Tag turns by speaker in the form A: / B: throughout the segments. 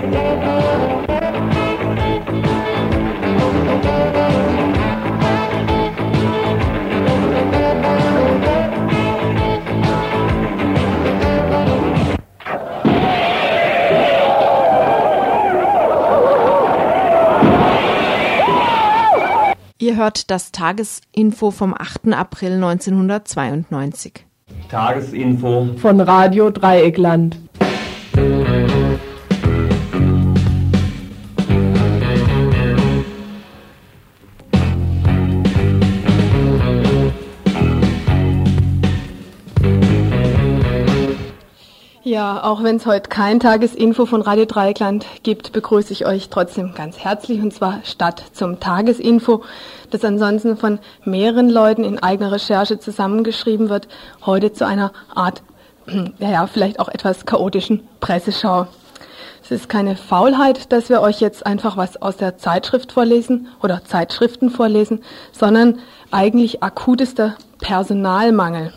A: Ihr hört das Tagesinfo vom 8. April 1992.
B: Tagesinfo
C: von Radio Dreieckland.
D: Ja, auch wenn es heute kein Tagesinfo von Radio Dreieckland gibt, begrüße ich euch trotzdem ganz herzlich, und zwar statt zum Tagesinfo, das ansonsten von mehreren Leuten in eigener Recherche zusammengeschrieben wird, heute zu einer Art, vielleicht auch etwas chaotischen Presseschau. Es ist keine Faulheit, dass wir euch jetzt einfach was aus der Zeitschrift vorlesen oder Zeitschriften vorlesen, sondern eigentlich akutester Personalmangel.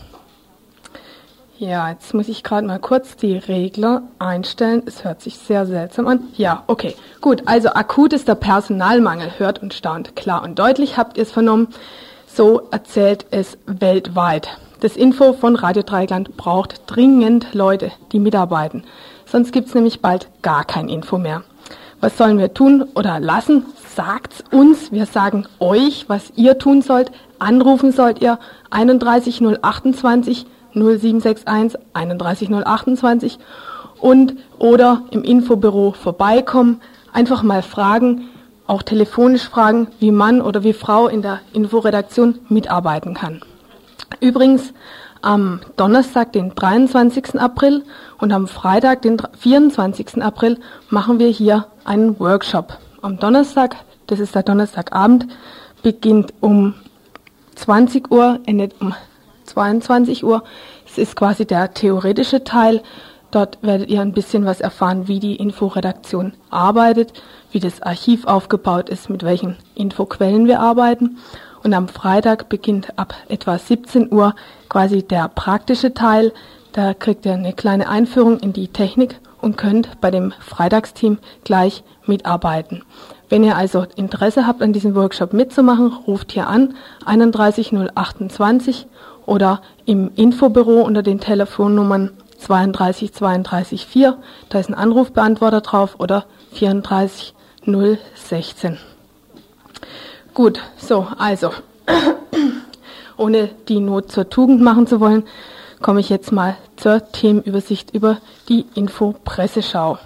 D: Ja, jetzt muss ich gerade mal kurz die Regler einstellen. Es hört sich sehr seltsam an. Ja, okay, gut. Also akut ist der Personalmangel. Hört und staunt. Klar und deutlich habt ihr es vernommen. So erzählt es weltweit. Das Info von Radio Dreieckland braucht dringend Leute, die mitarbeiten. Sonst gibt's nämlich bald gar kein Info mehr. Was sollen wir tun oder lassen? Sagt's uns. Wir sagen euch, was ihr tun sollt. Anrufen sollt ihr 31 028 0761 31 028 und oder im Infobüro vorbeikommen, einfach mal fragen, auch telefonisch fragen, wie Mann oder wie Frau in der Inforedaktion mitarbeiten kann. Übrigens am Donnerstag, den 23. April und am Freitag, den 24. April machen wir hier einen Workshop. Am Donnerstag, das ist der Donnerstagabend, beginnt um 20 Uhr, endet um 22 Uhr. Es ist quasi der theoretische Teil. Dort werdet ihr ein bisschen was erfahren, wie die Inforedaktion arbeitet, wie das Archiv aufgebaut ist, mit welchen Infoquellen wir arbeiten. Und am Freitag beginnt ab etwa 17 Uhr quasi der praktische Teil. Da kriegt ihr eine kleine Einführung in die Technik und könnt bei dem Freitagsteam gleich mitarbeiten. Wenn ihr also Interesse habt, an diesem Workshop mitzumachen, ruft hier an 31 028 oder im Infobüro unter den Telefonnummern 32 32 4, da ist ein Anrufbeantworter drauf, oder 34 016. Gut, so, also, ohne die Not zur Tugend machen zu wollen, komme ich jetzt mal zur Themenübersicht über die Info-Presseschau.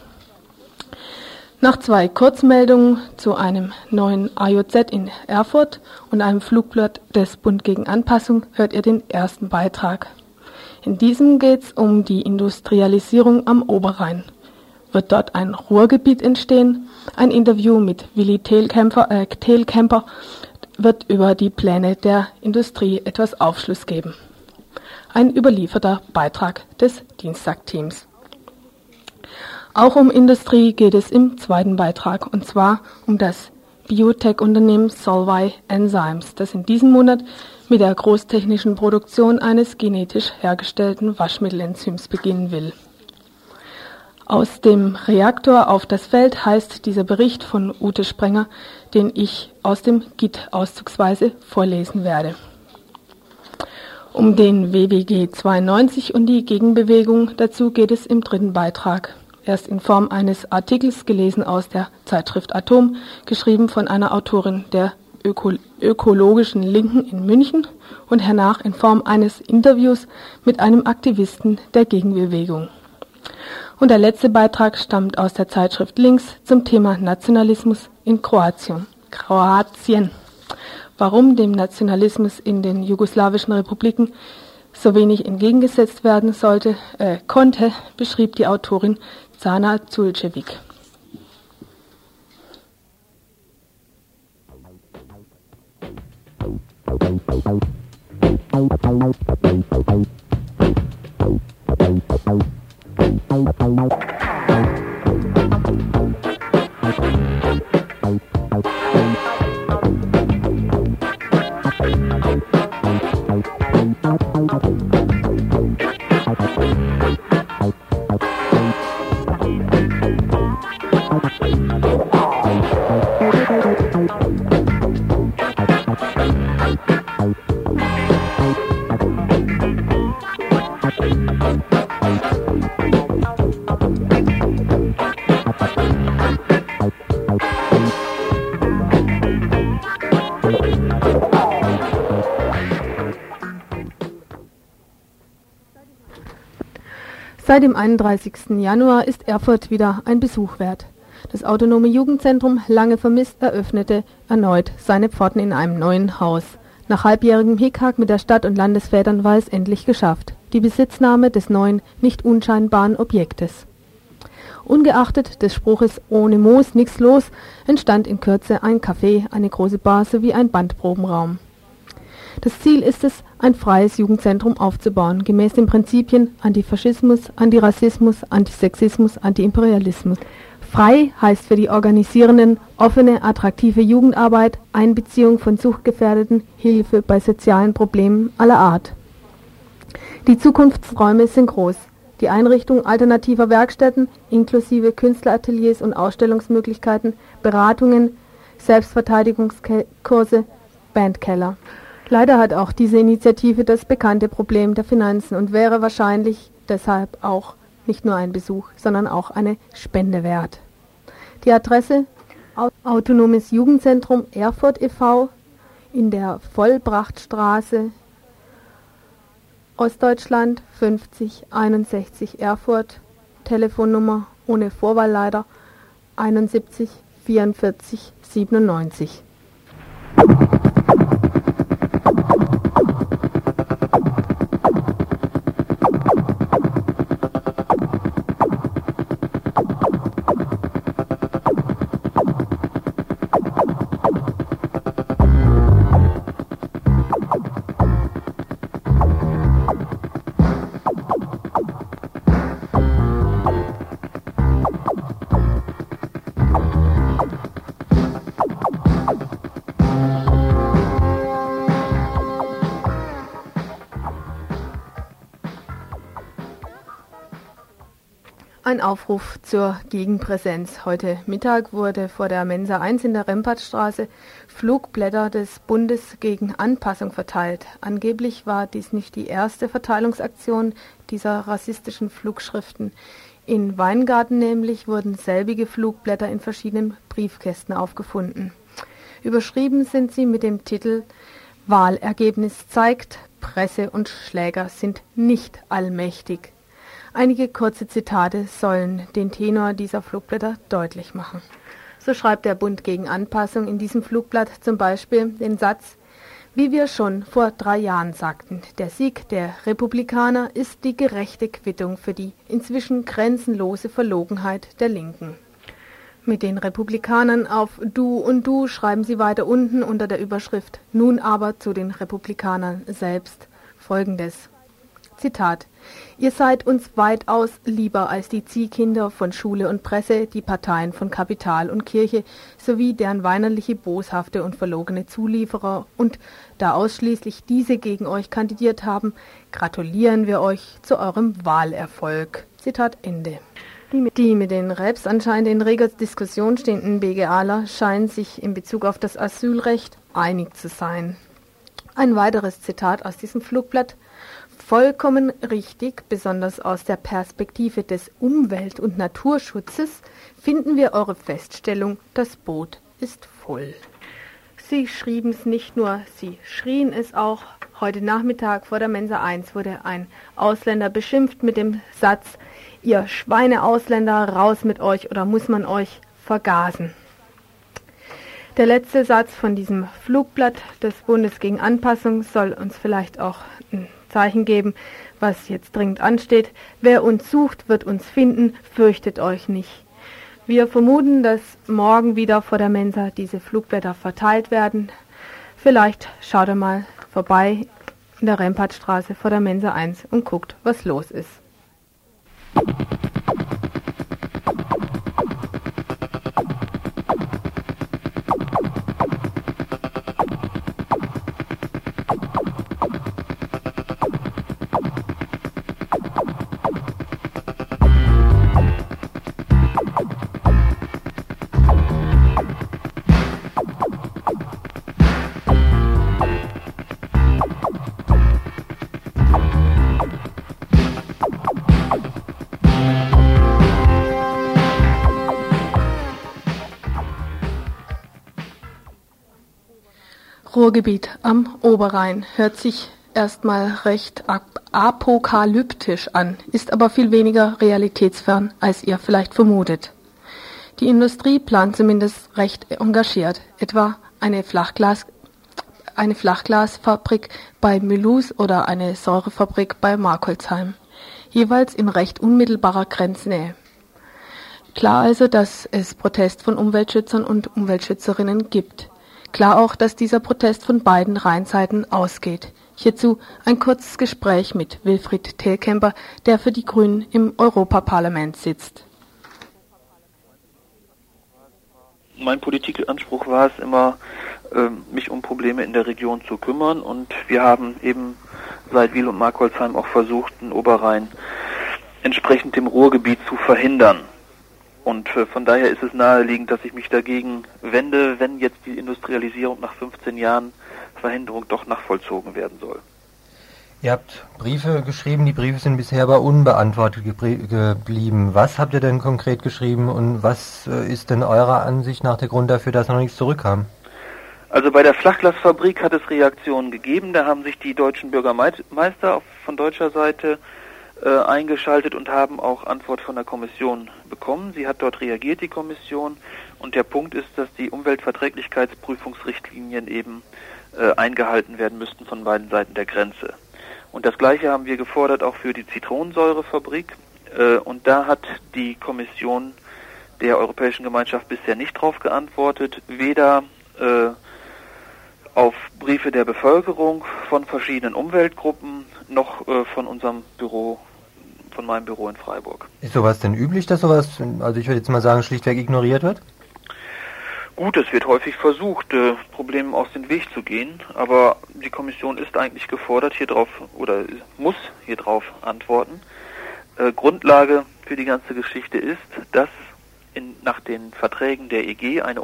D: Nach 2 Kurzmeldungen zu einem neuen AJZ in Erfurt und einem Flugblatt des Bund gegen Anpassung hört ihr den ersten Beitrag. In diesem geht es um die Industrialisierung am Oberrhein. Wird dort ein Ruhrgebiet entstehen? Ein Interview mit Willi Telkämper wird über die Pläne der Industrie etwas Aufschluss geben. Ein überlieferter Beitrag des Dienstagteams. Auch um Industrie geht es im zweiten Beitrag, und zwar um das Biotech-Unternehmen Solvay Enzymes, das in diesem Monat mit der großtechnischen Produktion eines genetisch hergestellten Waschmittelenzyms beginnen will. Aus dem Reaktor auf das Feld heißt dieser Bericht von Ute Sprenger, den ich aus dem GIT auszugsweise vorlesen werde. Um den WWG 92 und die Gegenbewegung dazu geht es im dritten Beitrag. Erst in Form eines Artikels, gelesen aus der Zeitschrift Atom, geschrieben von einer Autorin der ökologischen Linken in München, und hernach in Form eines Interviews mit einem Aktivisten der Gegenbewegung. Und der letzte Beitrag stammt aus der Zeitschrift Links zum Thema Nationalismus in Kroatien. Warum dem Nationalismus in den jugoslawischen Republiken so wenig entgegengesetzt werden konnte, beschrieb die Autorin Zana Zulcevic. Seit dem 31. Januar ist Erfurt wieder ein Besuch wert. Das Autonome Jugendzentrum, lange vermisst, eröffnete erneut seine Pforten in einem neuen Haus. Nach halbjährigem Hickhack mit der Stadt und Landesvätern war es endlich geschafft. Die Besitznahme des neuen, nicht unscheinbaren Objektes. Ungeachtet des Spruches „Ohne Moos nix los" entstand in Kürze ein Café, eine große Bar sowie ein Bandprobenraum. Das Ziel ist es, ein freies Jugendzentrum aufzubauen, gemäß den Prinzipien Antifaschismus, Antirassismus, Antisexismus, Antiimperialismus. Frei heißt für die Organisierenden offene, attraktive Jugendarbeit, Einbeziehung von Suchtgefährdeten, Hilfe bei sozialen Problemen aller Art. Die Zukunftsräume sind groß. Die Einrichtung alternativer Werkstätten inklusive Künstlerateliers und Ausstellungsmöglichkeiten, Beratungen, Selbstverteidigungskurse, Bandkeller. Leider hat auch diese Initiative das bekannte Problem der Finanzen und wäre wahrscheinlich deshalb auch nicht nur ein Besuch, sondern auch eine Spende wert. Die Adresse: Autonomes Jugendzentrum Erfurt e.V. in der Vollbrachtstraße, Ostdeutschland 5061 Erfurt, Telefonnummer ohne Vorwahl leider 71 44 97. Ein Aufruf zur Gegenpräsenz. Heute Mittag wurde vor der Mensa 1 in der Rempartstraße Flugblätter des Bundes gegen Anpassung verteilt. Angeblich war dies nicht die erste Verteilungsaktion dieser rassistischen Flugschriften. In Weingarten nämlich wurden selbige Flugblätter in verschiedenen Briefkästen aufgefunden. Überschrieben sind sie mit dem Titel „Wahlergebnis zeigt, Presse und Schläger sind nicht allmächtig". Einige kurze Zitate sollen den Tenor dieser Flugblätter deutlich machen. So schreibt der Bund gegen Anpassung in diesem Flugblatt zum Beispiel den Satz: Wie wir schon vor 3 Jahren sagten, der Sieg der Republikaner ist die gerechte Quittung für die inzwischen grenzenlose Verlogenheit der Linken. Mit den Republikanern auf Du und Du schreiben sie weiter unten unter der Überschrift "Nun aber zu den Republikanern selbst" Folgendes. Zitat: Ihr seid uns weitaus lieber als die Ziehkinder von Schule und Presse, die Parteien von Kapital und Kirche sowie deren weinerliche, boshafte und verlogene Zulieferer, und da ausschließlich diese gegen euch kandidiert haben, gratulieren wir euch zu eurem Wahlerfolg. Zitat Ende. Die mit den Räbs anscheinend in reger Diskussion stehenden BGAler scheinen sich in Bezug auf das Asylrecht einig zu sein. Ein weiteres Zitat aus diesem Flugblatt: Vollkommen richtig, besonders aus der Perspektive des Umwelt- und Naturschutzes, finden wir eure Feststellung, das Boot ist voll. Sie schrieben es nicht nur, sie schrien es auch. Heute Nachmittag vor der Mensa 1 wurde ein Ausländer beschimpft mit dem Satz: Ihr Schweine-Ausländer, raus mit euch oder muss man euch vergasen. Der letzte Satz von diesem Flugblatt des Bundes gegen Anpassung soll uns vielleicht auch ein Zeichen geben, was jetzt dringend ansteht. Wer uns sucht, wird uns finden, fürchtet euch nicht. Wir vermuten, dass morgen wieder vor der Mensa diese Flugblätter verteilt werden. Vielleicht schaut ihr mal vorbei in der Rempartstraße vor der Mensa 1 und guckt, was los ist. Ruhrgebiet am Oberrhein hört sich erstmal recht apokalyptisch an, ist aber viel weniger realitätsfern, als ihr vielleicht vermutet. Die Industrie plant zumindest recht engagiert, etwa eine Flachglasfabrik bei Mülhus oder eine Säurefabrik bei Markholzheim, jeweils in recht unmittelbarer Grenznähe. Klar also, dass es Protest von Umweltschützern und Umweltschützerinnen gibt. Klar auch, dass dieser Protest von beiden Rheinseiten ausgeht. Hierzu ein kurzes Gespräch mit Wilfried Telkämper, der für die Grünen im Europaparlament sitzt.
B: Mein Politikanspruch war es immer, mich um Probleme in der Region zu kümmern, und wir haben eben seit Wil und Markholzheim auch versucht, den Oberrhein entsprechend dem Ruhrgebiet zu verhindern. Und von daher ist es naheliegend, dass ich mich dagegen wende, wenn jetzt die Industrialisierung nach 15 Jahren Verhinderung doch nachvollzogen werden soll.
E: Ihr habt Briefe geschrieben, die Briefe sind bisher aber unbeantwortet geblieben. Was habt ihr denn konkret geschrieben und was ist denn eurer Ansicht nach der Grund dafür, dass noch nichts zurückkam?
B: Also bei der Flachglasfabrik hat es Reaktionen gegeben, da haben sich die deutschen Bürgermeister von deutscher Seite eingeschaltet und haben auch Antwort von der Kommission bekommen. Sie hat dort reagiert, die Kommission, und der Punkt ist, dass die Umweltverträglichkeitsprüfungsrichtlinien eben eingehalten werden müssten von beiden Seiten der Grenze. Und das Gleiche haben wir gefordert auch für die Zitronensäurefabrik. Und da hat die Kommission der Europäischen Gemeinschaft bisher nicht drauf geantwortet, weder auf Briefe der Bevölkerung von verschiedenen Umweltgruppen noch von unserem Büro, von meinem Büro in Freiburg.
E: Ist sowas denn üblich, dass sowas, also ich würde jetzt mal sagen, schlichtweg ignoriert wird?
B: Gut, es wird häufig versucht, Problemen aus dem Weg zu gehen, aber die Kommission ist eigentlich gefordert, hier drauf oder muss hier drauf antworten. Grundlage für die ganze Geschichte ist, dass nach den Verträgen der EG eine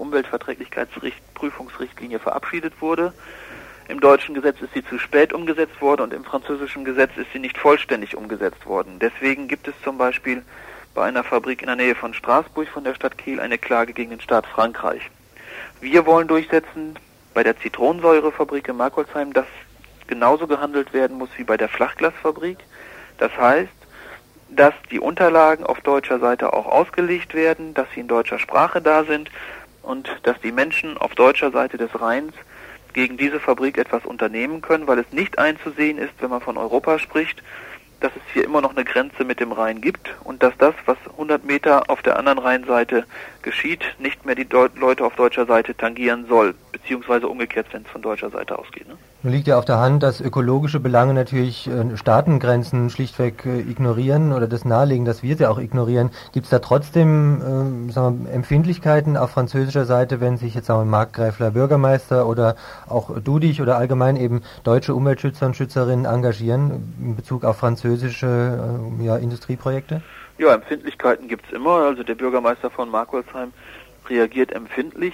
B: Umweltverträglichkeitsprüfungsrichtlinie verabschiedet wurde. Im deutschen Gesetz ist sie zu spät umgesetzt worden und im französischen Gesetz ist sie nicht vollständig umgesetzt worden. Deswegen gibt es zum Beispiel bei einer Fabrik in der Nähe von Straßburg von der Stadt Kiel eine Klage gegen den Staat Frankreich. Wir wollen durchsetzen bei der Zitronensäurefabrik in Markholzheim, dass genauso gehandelt werden muss wie bei der Flachglasfabrik. Das heißt, dass die Unterlagen auf deutscher Seite auch ausgelegt werden, dass sie in deutscher Sprache da sind und dass die Menschen auf deutscher Seite des Rheins gegen diese Fabrik etwas unternehmen können, weil es nicht einzusehen ist, wenn man von Europa spricht, dass es hier immer noch eine Grenze mit dem Rhein gibt und dass das, was 100 Meter auf der anderen Rheinseite geschieht, nicht mehr die Leute auf deutscher Seite tangieren soll, beziehungsweise umgekehrt, wenn es von deutscher Seite ausgeht. Ne?
E: Nun liegt ja auf der Hand, dass ökologische Belange natürlich Staatengrenzen schlichtweg ignorieren oder das nahelegen, dass wir sie auch ignorieren. Gibt es da trotzdem sagen wir, Empfindlichkeiten auf französischer Seite, wenn sich jetzt sagen wir, Markgräfler Bürgermeister oder auch du dich oder allgemein eben deutsche Umweltschützer und Schützerinnen engagieren in Bezug auf französische Industrieprojekte? Ja,
B: Empfindlichkeiten gibt es immer. Also der Bürgermeister von Markholzheim reagiert empfindlich.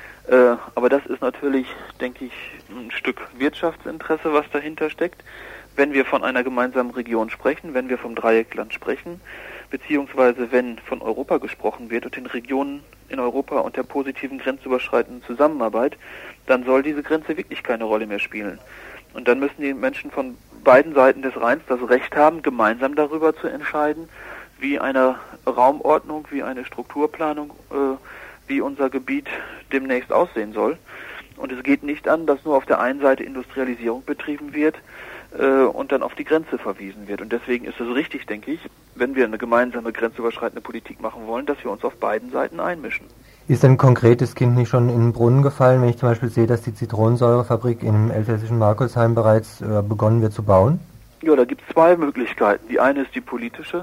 B: Aber das ist natürlich, denke ich, ein Stück Wirtschaftsinteresse, was dahinter steckt. Wenn wir von einer gemeinsamen Region sprechen, wenn wir vom Dreieckland sprechen, beziehungsweise wenn von Europa gesprochen wird und den Regionen in Europa und der positiven grenzüberschreitenden Zusammenarbeit, dann soll diese Grenze wirklich keine Rolle mehr spielen. Und dann müssen die Menschen von beiden Seiten des Rheins das Recht haben, gemeinsam darüber zu entscheiden, wie eine Raumordnung, wie eine Strukturplanung, wie unser Gebiet demnächst aussehen soll. Und es geht nicht an, dass nur auf der einen Seite Industrialisierung betrieben wird und dann auf die Grenze verwiesen wird. Und deswegen ist es richtig, denke ich, wenn wir eine gemeinsame grenzüberschreitende Politik machen wollen, dass wir uns auf beiden Seiten einmischen.
E: Ist denn konkret das Kind nicht schon in den Brunnen gefallen, wenn ich zum Beispiel sehe, dass die Zitronensäurefabrik im elsässischen Markholzheim bereits begonnen wird zu bauen?
B: Ja, da gibt es zwei Möglichkeiten. Die eine ist die politische.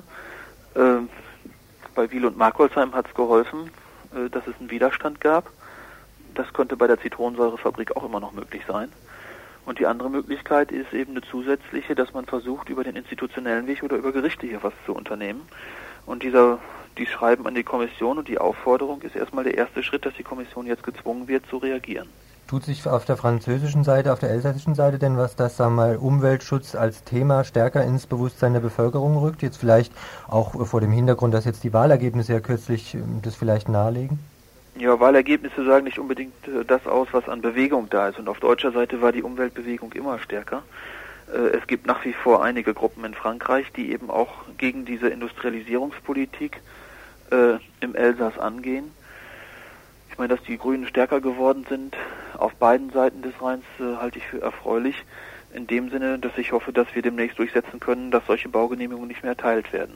B: Bei Wil und Markholzheim hat es geholfen, dass es einen Widerstand gab. Das könnte bei der Zitronensäurefabrik auch immer noch möglich sein. Und die andere Möglichkeit ist eben eine zusätzliche, dass man versucht, über den institutionellen Weg oder über Gerichte hier was zu unternehmen. Und die schreiben an die Kommission und die Aufforderung ist erstmal der erste Schritt, dass die Kommission jetzt gezwungen wird zu reagieren.
E: Tut sich auf der französischen Seite, auf der elsässischen Seite denn was, dass sagen wir mal Umweltschutz als Thema stärker ins Bewusstsein der Bevölkerung rückt? Jetzt vielleicht auch vor dem Hintergrund, dass jetzt die Wahlergebnisse ja kürzlich das vielleicht nahelegen?
B: Ja, Wahlergebnisse sagen nicht unbedingt das aus, was an Bewegung da ist. Und auf deutscher Seite war die Umweltbewegung immer stärker. Es gibt nach wie vor einige Gruppen in Frankreich, die eben auch gegen diese Industrialisierungspolitik im Elsass angehen. Ich meine, dass die Grünen stärker geworden sind auf beiden Seiten des Rheins, halte ich für erfreulich. In dem Sinne, dass ich hoffe, dass wir demnächst durchsetzen können, dass solche Baugenehmigungen nicht mehr erteilt werden.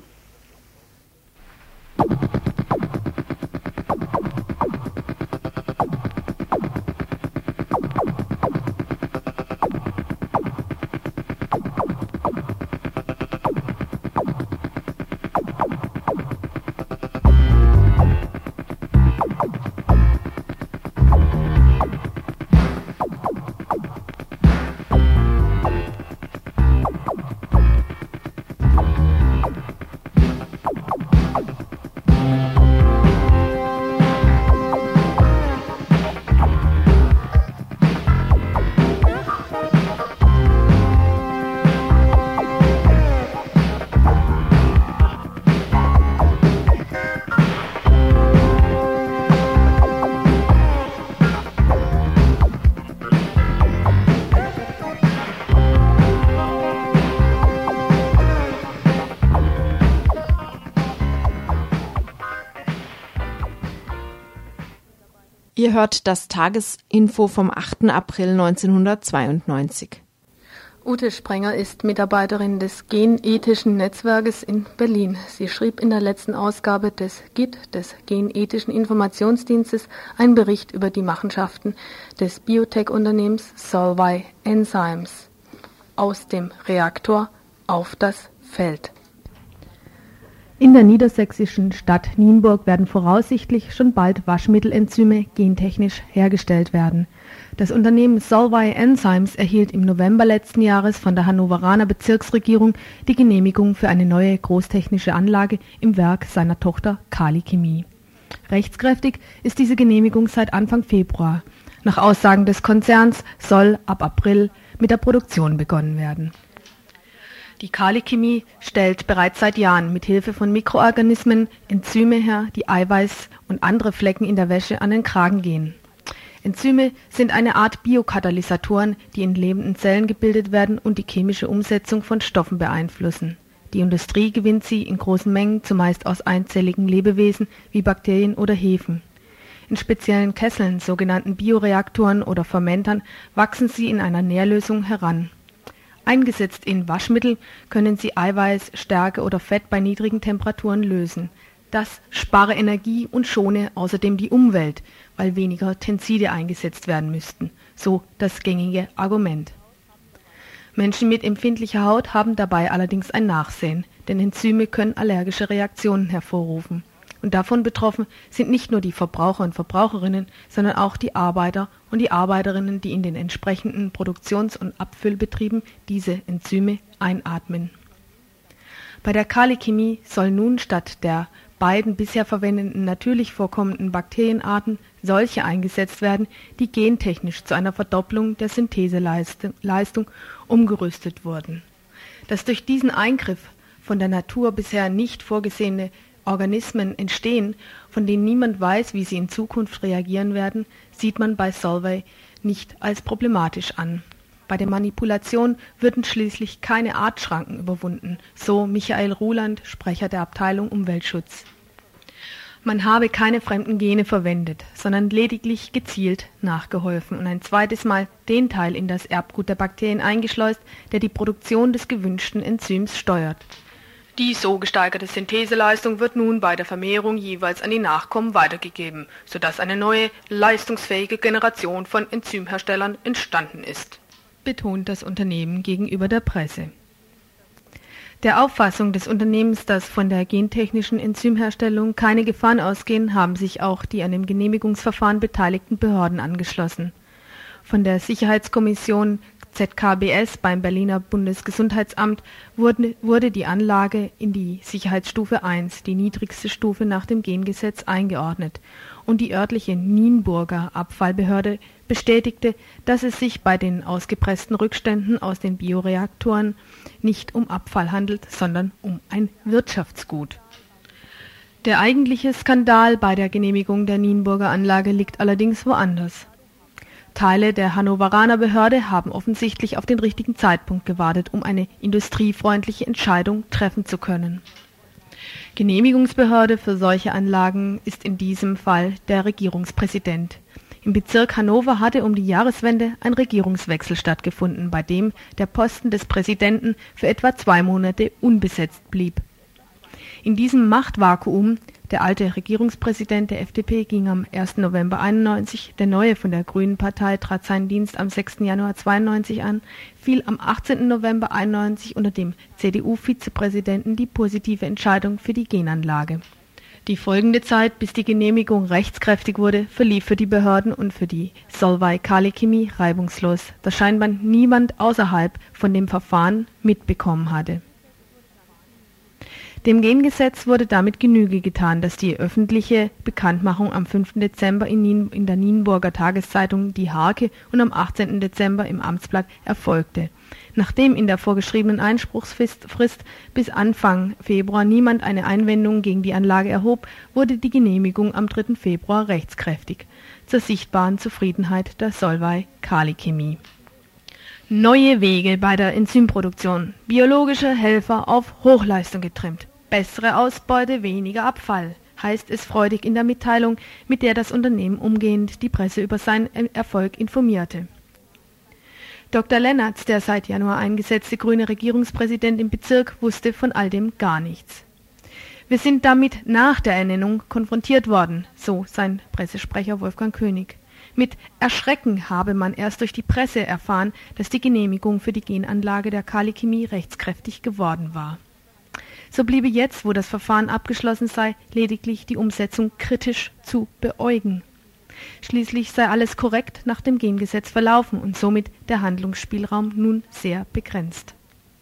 A: Ihr hört das Tagesinfo vom 8. April 1992.
D: Ute Sprenger ist Mitarbeiterin des Genethischen Netzwerkes in Berlin. Sie schrieb in der letzten Ausgabe des GIT, des Genethischen Informationsdienstes, einen Bericht über die Machenschaften des Biotech-Unternehmens Solvay Enzymes aus dem Reaktor auf das Feld.
F: In der niedersächsischen Stadt Nienburg werden voraussichtlich schon bald Waschmittelenzyme gentechnisch hergestellt werden. Das Unternehmen Solvay Enzymes erhielt im November letzten Jahres von der Hannoveraner Bezirksregierung die Genehmigung für eine neue großtechnische Anlage im Werk seiner Tochter Kali Chemie. Rechtskräftig ist diese Genehmigung seit Anfang Februar. Nach Aussagen des Konzerns soll ab April mit der Produktion begonnen werden. Die Kali Chemie stellt bereits seit Jahren mit Hilfe von Mikroorganismen Enzyme her, die Eiweiß und andere Flecken in der Wäsche an den Kragen gehen. Enzyme sind eine Art Biokatalysatoren, die in lebenden Zellen gebildet werden und die chemische Umsetzung von Stoffen beeinflussen. Die Industrie gewinnt sie in großen Mengen, zumeist aus einzelligen Lebewesen wie Bakterien oder Hefen. In speziellen Kesseln, sogenannten Bioreaktoren oder Fermentern, wachsen sie in einer Nährlösung heran. Eingesetzt in Waschmittel können sie Eiweiß, Stärke oder Fett bei niedrigen Temperaturen lösen. Das spare Energie und schone außerdem die Umwelt, weil weniger Tenside eingesetzt werden müssten, so das gängige Argument. Menschen mit empfindlicher Haut haben dabei allerdings ein Nachsehen, denn Enzyme können allergische Reaktionen hervorrufen. Und davon betroffen sind nicht nur die Verbraucher und Verbraucherinnen, sondern auch die Arbeiter und die Arbeiterinnen, die in den entsprechenden Produktions- und Abfüllbetrieben diese Enzyme einatmen. Bei der Kali Chemie soll nun statt der beiden bisher verwendeten natürlich vorkommenden Bakterienarten solche eingesetzt werden, die gentechnisch zu einer Verdopplung der Syntheseleistung umgerüstet wurden. Dass durch diesen Eingriff von der Natur bisher nicht vorgesehene Organismen entstehen, von denen niemand weiß, wie sie in Zukunft reagieren werden, sieht man bei Solvay nicht als problematisch an. Bei der Manipulation würden schließlich keine Artschranken überwunden, so Michael Ruland, Sprecher der Abteilung Umweltschutz. Man habe keine fremden Gene verwendet, sondern lediglich gezielt nachgeholfen und ein zweites Mal den Teil in das Erbgut der Bakterien eingeschleust, der die Produktion des gewünschten Enzyms steuert. Die so gesteigerte Syntheseleistung wird nun bei der Vermehrung jeweils an die Nachkommen weitergegeben, sodass eine neue, leistungsfähige Generation von Enzymherstellern entstanden ist, betont das Unternehmen gegenüber der Presse. Der Auffassung des Unternehmens, dass von der gentechnischen Enzymherstellung keine Gefahren ausgehen, haben sich auch die an dem Genehmigungsverfahren beteiligten Behörden angeschlossen. Von der Sicherheitskommission ZKBS beim Berliner Bundesgesundheitsamt wurde die Anlage in die Sicherheitsstufe 1, die niedrigste Stufe nach dem Gengesetz, eingeordnet, und die örtliche Nienburger Abfallbehörde bestätigte, dass es sich bei den ausgepressten Rückständen aus den Bioreaktoren nicht um Abfall handelt, sondern um ein Wirtschaftsgut. Der eigentliche Skandal bei der Genehmigung der Nienburger Anlage liegt allerdings woanders. Teile der Hannoveraner Behörde haben offensichtlich auf den richtigen Zeitpunkt gewartet, um eine industriefreundliche Entscheidung treffen zu können. Genehmigungsbehörde für solche Anlagen ist in diesem Fall der Regierungspräsident. Im Bezirk Hannover hatte um die Jahreswende ein Regierungswechsel stattgefunden, bei dem der Posten des Präsidenten für etwa 2 Monate unbesetzt blieb. In diesem Machtvakuum, der alte Regierungspräsident der FDP ging am 1. November 91, der neue von der Grünen Partei trat seinen Dienst am 6. Januar 92 an, fiel am 18. November 91 unter dem CDU-Vizepräsidenten die positive Entscheidung für die Genanlage. Die folgende Zeit, bis die Genehmigung rechtskräftig wurde, verlief für die Behörden und für die Solvay Kali Chemie reibungslos, da scheinbar niemand außerhalb von dem Verfahren mitbekommen hatte. Dem Gengesetz wurde damit Genüge getan, dass die öffentliche Bekanntmachung am 5. Dezember in der Nienburger Tageszeitung Die Harke und am 18. Dezember im Amtsblatt erfolgte. Nachdem in der vorgeschriebenen Einspruchsfrist bis Anfang Februar niemand eine Einwendung gegen die Anlage erhob, wurde die Genehmigung am 3. Februar rechtskräftig, zur sichtbaren Zufriedenheit der Solvay Kali Chemie. Neue Wege bei der Enzymproduktion. Biologische Helfer auf Hochleistung getrimmt. Bessere Ausbeute, weniger Abfall, heißt es freudig in der Mitteilung, mit der das Unternehmen umgehend die Presse über seinen Erfolg informierte. Dr. Lennertz, der seit Januar eingesetzte grüne Regierungspräsident im Bezirk, wusste von all dem gar nichts. Wir sind damit nach der Ernennung konfrontiert worden, so sein Pressesprecher Wolfgang König. Mit Erschrecken habe man erst durch die Presse erfahren, dass die Genehmigung für die Genanlage der Kali Chemie rechtskräftig geworden war. So bliebe jetzt, wo das Verfahren abgeschlossen sei, lediglich die Umsetzung kritisch zu beäugen. Schließlich sei alles korrekt nach dem Gengesetz verlaufen und somit der Handlungsspielraum nun sehr begrenzt.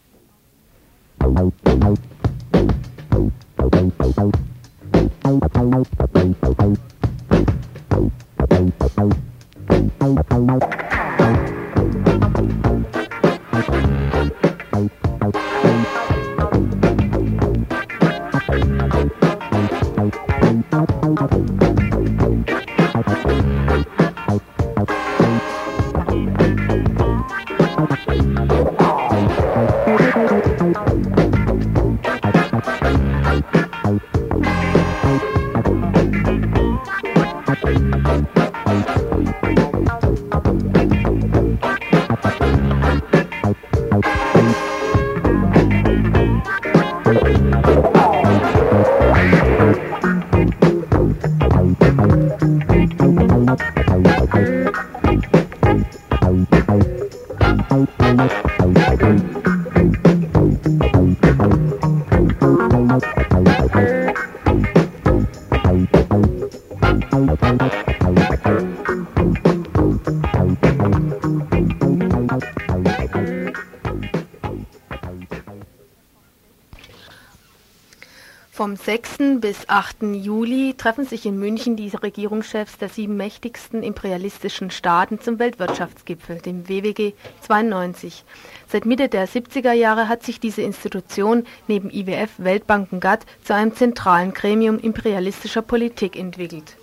F: Vom 6. bis 8. Juli treffen sich in München die Regierungschefs der 7 mächtigsten imperialistischen Staaten zum Weltwirtschaftsgipfel, dem WWG 92. Seit Mitte der 70er Jahre hat sich diese Institution neben IWF, Weltbank und GATT zu einem zentralen Gremium imperialistischer Politik entwickelt.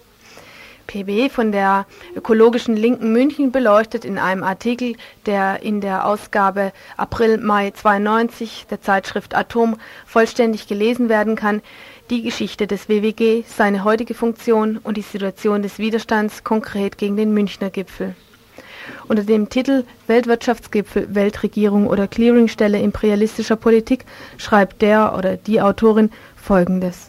F: PB von der ökologischen Linken München beleuchtet in einem Artikel, der in der Ausgabe April-Mai 92 der Zeitschrift Atom vollständig gelesen werden kann, die Geschichte des WWG, seine heutige Funktion und die Situation des Widerstands konkret gegen den Münchner Gipfel. Unter dem Titel Weltwirtschaftsgipfel, Weltregierung oder Clearingstelle imperialistischer Politik schreibt der oder die Autorin Folgendes.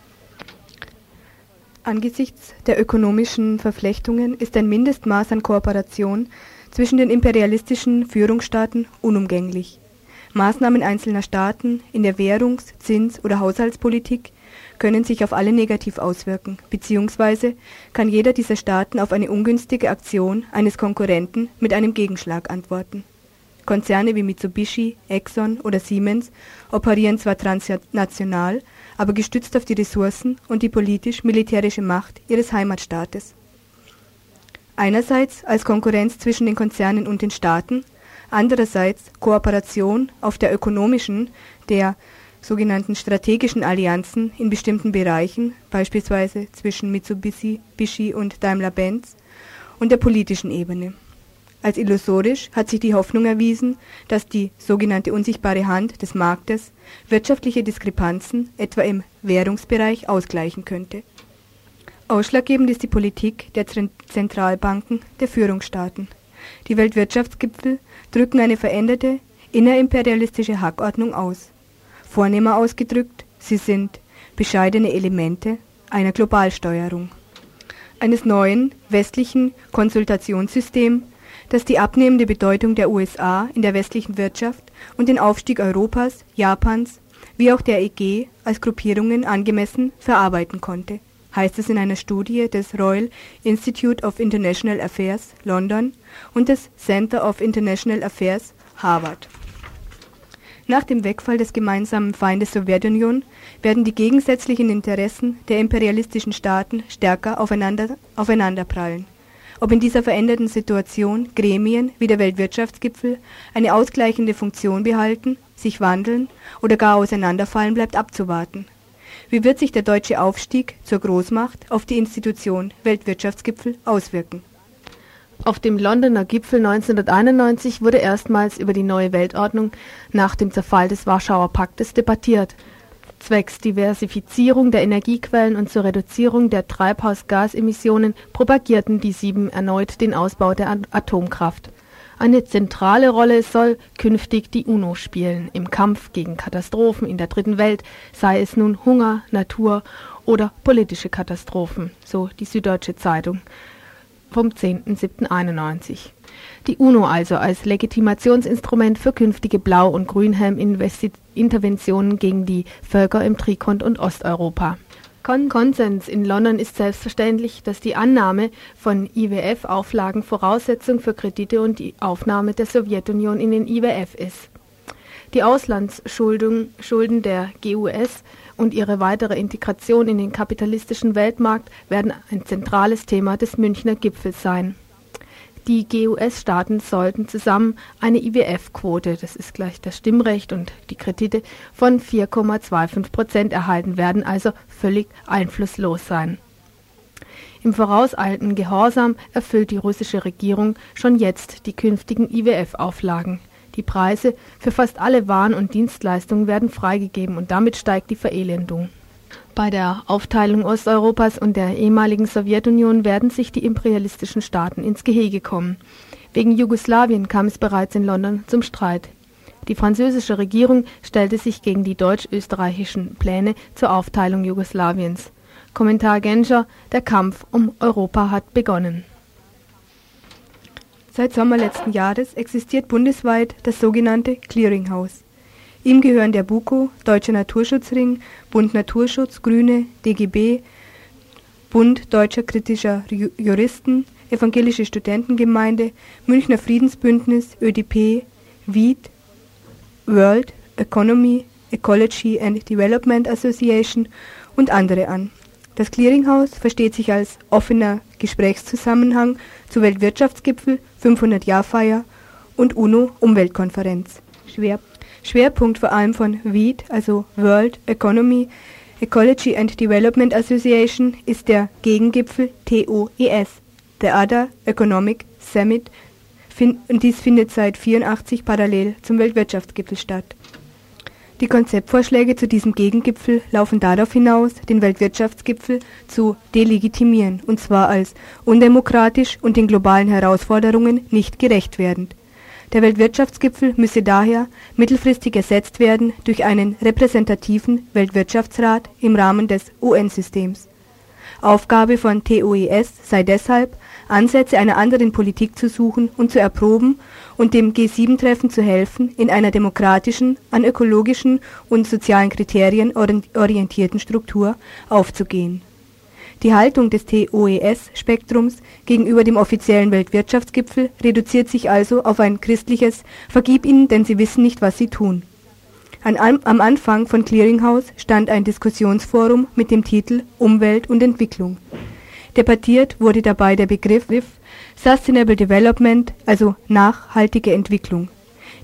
G: Angesichts der ökonomischen Verflechtungen ist ein Mindestmaß an Kooperation zwischen den imperialistischen Führungsstaaten unumgänglich. Maßnahmen einzelner Staaten in der Währungs-, Zins- oder Haushaltspolitik können sich auf alle negativ auswirken, beziehungsweise kann jeder dieser Staaten auf eine ungünstige Aktion eines Konkurrenten mit einem Gegenschlag antworten. Konzerne wie Mitsubishi, Exxon oder Siemens operieren zwar transnational, aber gestützt auf die Ressourcen und die politisch-militärische Macht ihres Heimatstaates. Einerseits als Konkurrenz zwischen den Konzernen und den Staaten, andererseits Kooperation auf der ökonomischen, der sogenannten strategischen Allianzen in bestimmten Bereichen, beispielsweise zwischen Mitsubishi und Daimler-Benz, und der politischen Ebene. Als illusorisch hat sich die Hoffnung erwiesen, dass die sogenannte unsichtbare Hand des Marktes wirtschaftliche Diskrepanzen etwa im Währungsbereich ausgleichen könnte. Ausschlaggebend ist die Politik der Zentralbanken der Führungsstaaten. Die Weltwirtschaftsgipfel drücken eine veränderte, innerimperialistische Hackordnung aus. Vornehmer ausgedrückt, sie sind bescheidene Elemente einer Globalsteuerung, eines neuen westlichen Konsultationssystems, das die abnehmende Bedeutung der USA in der westlichen Wirtschaft und den Aufstieg Europas, Japans wie auch der EG als Gruppierungen angemessen verarbeiten konnte, heißt es in einer Studie des Royal Institute of International Affairs, London, und des Center of International Affairs, Harvard. Nach dem Wegfall des gemeinsamen Feindes Sowjetunion werden die gegensätzlichen Interessen der imperialistischen Staaten stärker aufeinanderprallen. Ob in dieser veränderten Situation Gremien wie der Weltwirtschaftsgipfel eine ausgleichende Funktion behalten, sich wandeln oder gar auseinanderfallen, bleibt abzuwarten. Wie wird sich der deutsche Aufstieg zur Großmacht auf die Institution Weltwirtschaftsgipfel auswirken?
F: Auf dem Londoner Gipfel 1991 wurde erstmals über die neue Weltordnung nach dem Zerfall des Warschauer Paktes debattiert. Zwecks Diversifizierung der Energiequellen und zur Reduzierung der Treibhausgasemissionen propagierten die 7 erneut den Ausbau der Atomkraft. Eine zentrale Rolle soll künftig die UNO spielen im Kampf gegen Katastrophen in der Dritten Welt, sei es nun Hunger, Natur oder politische Katastrophen, so die Süddeutsche Zeitung vom 10.07.91. Die UNO also als Legitimationsinstrument für künftige Blau- und Grünhelm-Interventionen gegen die Völker im Trikont und Osteuropa. Konsens in London ist selbstverständlich, dass die Annahme von IWF-Auflagen Voraussetzung für Kredite und die Aufnahme der Sowjetunion in den IWF ist. Die Auslandsschulden der GUS und ihre weitere Integration in den kapitalistischen Weltmarkt werden ein zentrales Thema des Münchner Gipfels sein. Die GUS-Staaten sollten zusammen eine IWF-Quote, das ist gleich das Stimmrecht und die Kredite, von 4,25% erhalten werden, also völlig einflusslos sein. Im vorauseilenden Gehorsam erfüllt die russische Regierung schon jetzt die künftigen IWF-Auflagen. Die Preise für fast alle Waren und Dienstleistungen werden freigegeben und damit steigt die Verelendung. Bei der Aufteilung Osteuropas und der ehemaligen Sowjetunion werden sich die imperialistischen Staaten ins Gehege kommen. Wegen Jugoslawien kam es bereits in London zum Streit. Die französische Regierung stellte sich gegen die deutsch-österreichischen Pläne zur Aufteilung Jugoslawiens. Kommentar Genscher: Der Kampf um Europa hat begonnen.
G: Seit Sommer letzten Jahres existiert bundesweit das sogenannte Clearinghouse. Ihm gehören der BUKO, Deutscher Naturschutzring, Bund Naturschutz, Grüne, DGB, Bund Deutscher Kritischer Juristen, Evangelische Studentengemeinde, Münchner Friedensbündnis, ÖDP, WEED, World Economy, Ecology and Development Association und andere an. Das Clearinghouse versteht sich als offener Gesprächszusammenhang zu Weltwirtschaftsgipfel, 500-Jahr-Feier und UNO-Umweltkonferenz. Schwerpunkt vor allem von WEED, also World Economy, Ecology and Development Association, ist der Gegengipfel TOES, the Other Economic Summit, und dies findet seit 1984 parallel zum Weltwirtschaftsgipfel statt. Die Konzeptvorschläge zu diesem Gegengipfel laufen darauf hinaus, den Weltwirtschaftsgipfel zu delegitimieren, und zwar als undemokratisch und den globalen Herausforderungen nicht gerecht werdend. Der Weltwirtschaftsgipfel müsse daher mittelfristig ersetzt werden durch einen repräsentativen Weltwirtschaftsrat im Rahmen des UN-Systems. Aufgabe von TOES sei deshalb, Ansätze einer anderen Politik zu suchen und zu erproben und dem G7-Treffen zu helfen, in einer demokratischen, an ökologischen und sozialen Kriterien orientierten Struktur aufzugehen. Die Haltung des TOES-Spektrums gegenüber dem offiziellen Weltwirtschaftsgipfel reduziert sich also auf ein christliches »Vergib ihnen, denn sie wissen nicht, was sie tun«. Am Anfang von Clearinghouse stand ein Diskussionsforum mit dem Titel »Umwelt und Entwicklung«. Debattiert wurde dabei der Begriff Sustainable Development, also nachhaltige Entwicklung.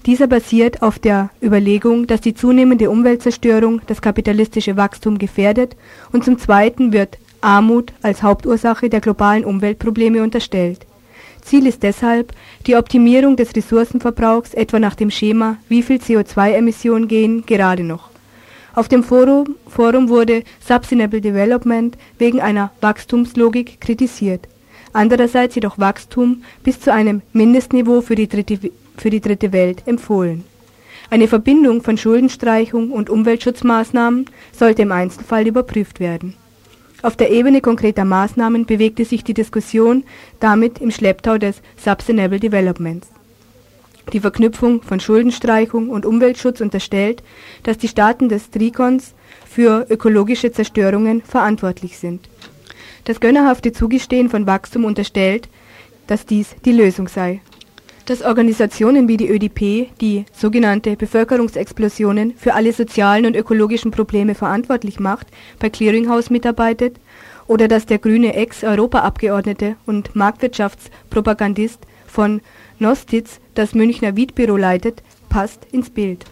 G: Dieser basiert auf der Überlegung, dass die zunehmende Umweltzerstörung das kapitalistische Wachstum gefährdet, und zum Zweiten wird Armut als Hauptursache der globalen Umweltprobleme unterstellt. Ziel ist deshalb die Optimierung des Ressourcenverbrauchs etwa nach dem Schema wie viel CO2-Emissionen gehen gerade noch. Auf dem Forum wurde Sustainable Development wegen einer Wachstumslogik kritisiert. Andererseits jedoch Wachstum bis zu einem Mindestniveau für die dritte Welt empfohlen. Eine Verbindung von Schuldenstreichung und Umweltschutzmaßnahmen sollte im Einzelfall überprüft werden. Auf der Ebene konkreter Maßnahmen bewegte sich die Diskussion damit im Schlepptau des Sustainable Developments. Die Verknüpfung von Schuldenstreichung und Umweltschutz unterstellt, dass die Staaten des Trikons für ökologische Zerstörungen verantwortlich sind. Das gönnerhafte Zugestehen von Wachstum unterstellt, dass dies die Lösung sei. Dass Organisationen wie die ÖDP, die sogenannte Bevölkerungsexplosionen für alle sozialen und ökologischen Probleme verantwortlich macht, bei Clearinghouse mitarbeitet, oder dass der grüne Ex-Europaabgeordnete und Marktwirtschaftspropagandist von Nostitz das Münchner Wietbüro leitet, passt ins Bild.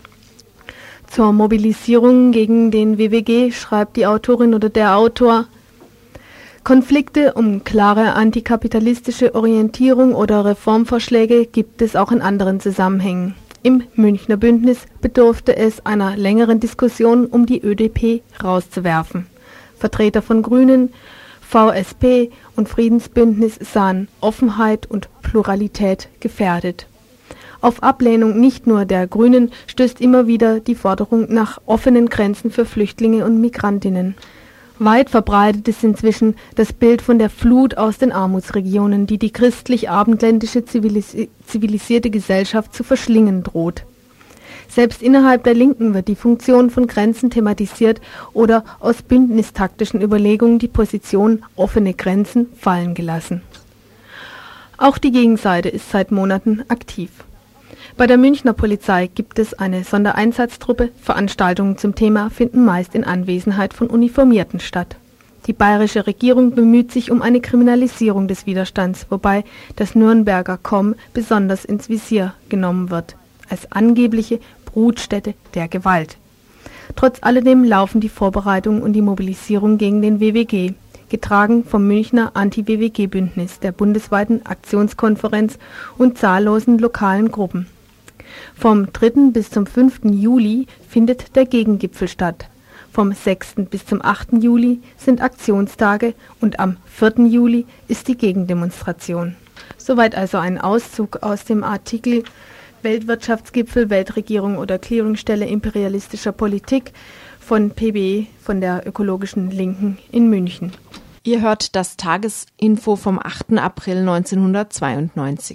F: Zur Mobilisierung gegen den WWG schreibt die Autorin oder der Autor: Konflikte um klare antikapitalistische Orientierung oder Reformvorschläge gibt es auch in anderen Zusammenhängen. Im Münchner Bündnis bedurfte es einer längeren Diskussion, um die ÖDP rauszuwerfen. Vertreter von Grünen, VSP und Friedensbündnis sahen Offenheit und Pluralität gefährdet. Auf Ablehnung nicht nur der Grünen stößt immer wieder die Forderung nach offenen Grenzen für Flüchtlinge und Migrantinnen. Weit verbreitet ist inzwischen das Bild von der Flut aus den Armutsregionen, die die christlich-abendländische zivilisierte Gesellschaft zu verschlingen droht. Selbst innerhalb der Linken wird die Funktion von Grenzen thematisiert oder aus bündnistaktischen Überlegungen die Position offene Grenzen fallen gelassen. Auch die Gegenseite ist seit Monaten aktiv. Bei der Münchner Polizei gibt es eine Sondereinsatztruppe. Veranstaltungen zum Thema finden meist in Anwesenheit von Uniformierten statt. Die bayerische Regierung bemüht sich um eine Kriminalisierung des Widerstands, wobei das Nürnberger KOM besonders ins Visier genommen wird, als angebliche Brutstätte der Gewalt. Trotz alledem laufen die Vorbereitungen und die Mobilisierung gegen den WWG, getragen vom Münchner Anti-WWG-Bündnis, der bundesweiten Aktionskonferenz und zahllosen lokalen Gruppen. Vom 3. bis zum 5. Juli findet der Gegengipfel statt. Vom 6. bis zum 8. Juli sind Aktionstage und am 4. Juli ist die Gegendemonstration. Soweit also ein Auszug aus dem Artikel Weltwirtschaftsgipfel, Weltregierung oder Clearingstelle imperialistischer Politik von PB, von der ökologischen Linken in München.
A: Ihr hört das Tagesinfo vom 8. April 1992.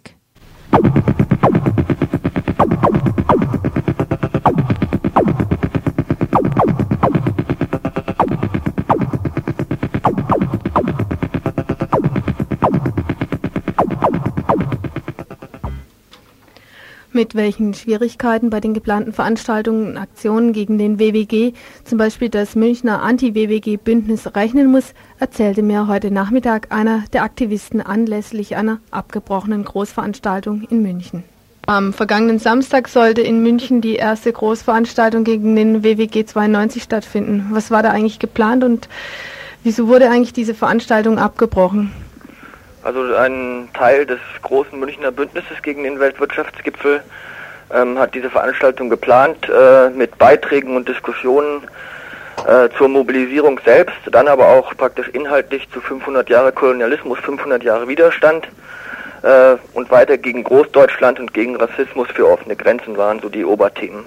F: Mit welchen Schwierigkeiten bei den geplanten Veranstaltungen und Aktionen gegen den WWG, zum Beispiel das Münchner Anti-WWG-Bündnis, rechnen muss, erzählte mir heute Nachmittag einer der Aktivisten anlässlich einer abgebrochenen Großveranstaltung in München. Am vergangenen Samstag sollte in München die erste Großveranstaltung gegen den WWG 92 stattfinden. Was war da eigentlich geplant und wieso wurde eigentlich diese Veranstaltung abgebrochen?
H: Also ein Teil des großen Münchner Bündnisses gegen den Weltwirtschaftsgipfel hat diese Veranstaltung geplant mit Beiträgen und Diskussionen zur Mobilisierung selbst, dann aber auch praktisch inhaltlich zu 500 Jahre Kolonialismus, 500 Jahre Widerstand und weiter gegen Großdeutschland und gegen Rassismus für offene Grenzen waren so die Oberthemen.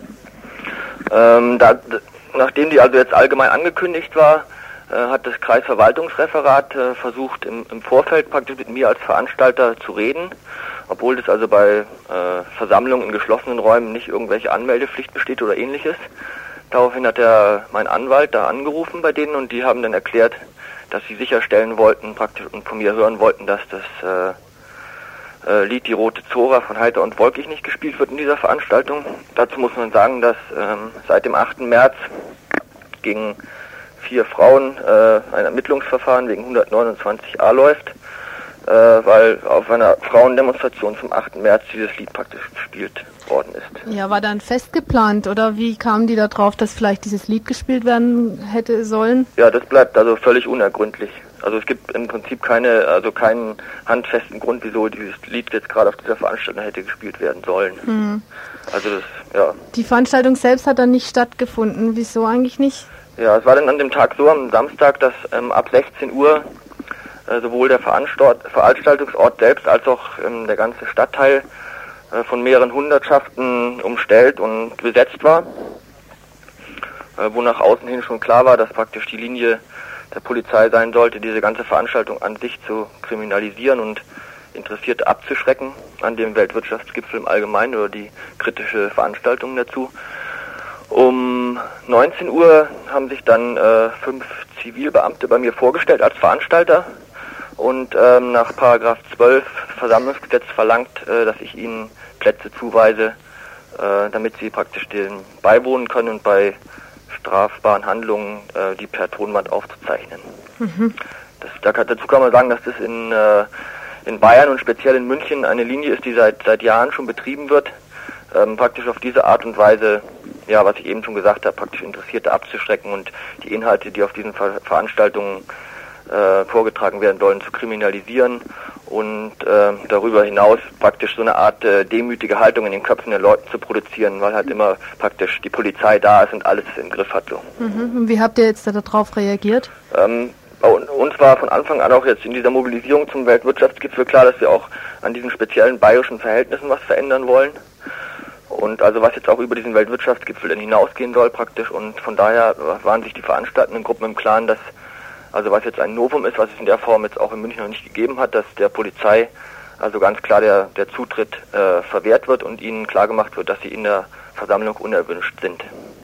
H: Nachdem die also jetzt allgemein angekündigt war, hat das Kreisverwaltungsreferat versucht, im Vorfeld praktisch mit mir als Veranstalter zu reden, obwohl das also bei Versammlungen in geschlossenen Räumen nicht irgendwelche Anmeldepflicht besteht oder ähnliches. Daraufhin hat mein Anwalt da angerufen bei denen und die haben dann erklärt, dass sie sicherstellen wollten praktisch und von mir hören wollten, dass das Lied Die Rote Zora von Heiter und Wolkig nicht gespielt wird in dieser Veranstaltung. Dazu muss man sagen, dass seit dem 8. März gegen 4 Frauen ein Ermittlungsverfahren wegen 129a läuft. weil auf einer Frauendemonstration zum 8. März dieses Lied praktisch gespielt worden ist.
D: Ja, war dann fest geplant oder wie kamen die da drauf, dass vielleicht dieses Lied gespielt werden hätte sollen?
H: Ja, das bleibt also völlig unergründlich. Also es gibt im Prinzip keinen handfesten Grund, wieso dieses Lied jetzt gerade auf dieser Veranstaltung hätte gespielt werden sollen. Also das, ja.
D: Die Veranstaltung selbst hat dann nicht stattgefunden. Wieso eigentlich nicht?
H: Ja, es war dann an dem Tag so, am Samstag, dass ab 16 Uhr sowohl der Veranstaltungsort selbst als auch der ganze Stadtteil von mehreren Hundertschaften umstellt und besetzt war, wo nach außen hin schon klar war, dass praktisch die Linie der Polizei sein sollte, diese ganze Veranstaltung an sich zu kriminalisieren und Interessierte abzuschrecken, an dem Weltwirtschaftsgipfel im Allgemeinen oder die kritische Veranstaltung dazu. Um 19 Uhr haben sich dann 5 Zivilbeamte bei mir vorgestellt als Veranstalter und nach Paragraph 12 Versammlungsgesetz verlangt, dass ich ihnen Plätze zuweise, damit sie praktisch dem beiwohnen können und bei strafbaren Handlungen die per Tonband aufzuzeichnen. Dazu kann man sagen, dass das in Bayern und speziell in München eine Linie ist, die seit Jahren schon betrieben wird, praktisch auf diese Art und Weise, ja, was ich eben schon gesagt habe, praktisch Interessierte abzuschrecken und die Inhalte, die auf diesen Veranstaltungen vorgetragen werden sollen, zu kriminalisieren und darüber hinaus praktisch so eine Art demütige Haltung in den Köpfen der Leute zu produzieren, weil halt immer praktisch die Polizei da ist und alles im Griff hat. So.
D: Und wie habt ihr jetzt darauf reagiert?
H: Uns war von Anfang an auch jetzt in dieser Mobilisierung zum Weltwirtschaftsgipfel klar, dass wir auch an diesen speziellen bayerischen Verhältnissen was verändern wollen. Und also was jetzt auch über diesen Weltwirtschaftsgipfel hinausgehen soll praktisch. Und von daher waren sich die veranstaltenden Gruppen im Klaren, dass, also was jetzt ein Novum ist, was es in der Form jetzt auch in München noch nicht gegeben hat, dass der Polizei also ganz klar der Zutritt verwehrt wird und ihnen klar gemacht wird, dass sie in der Versammlung unerwünscht sind.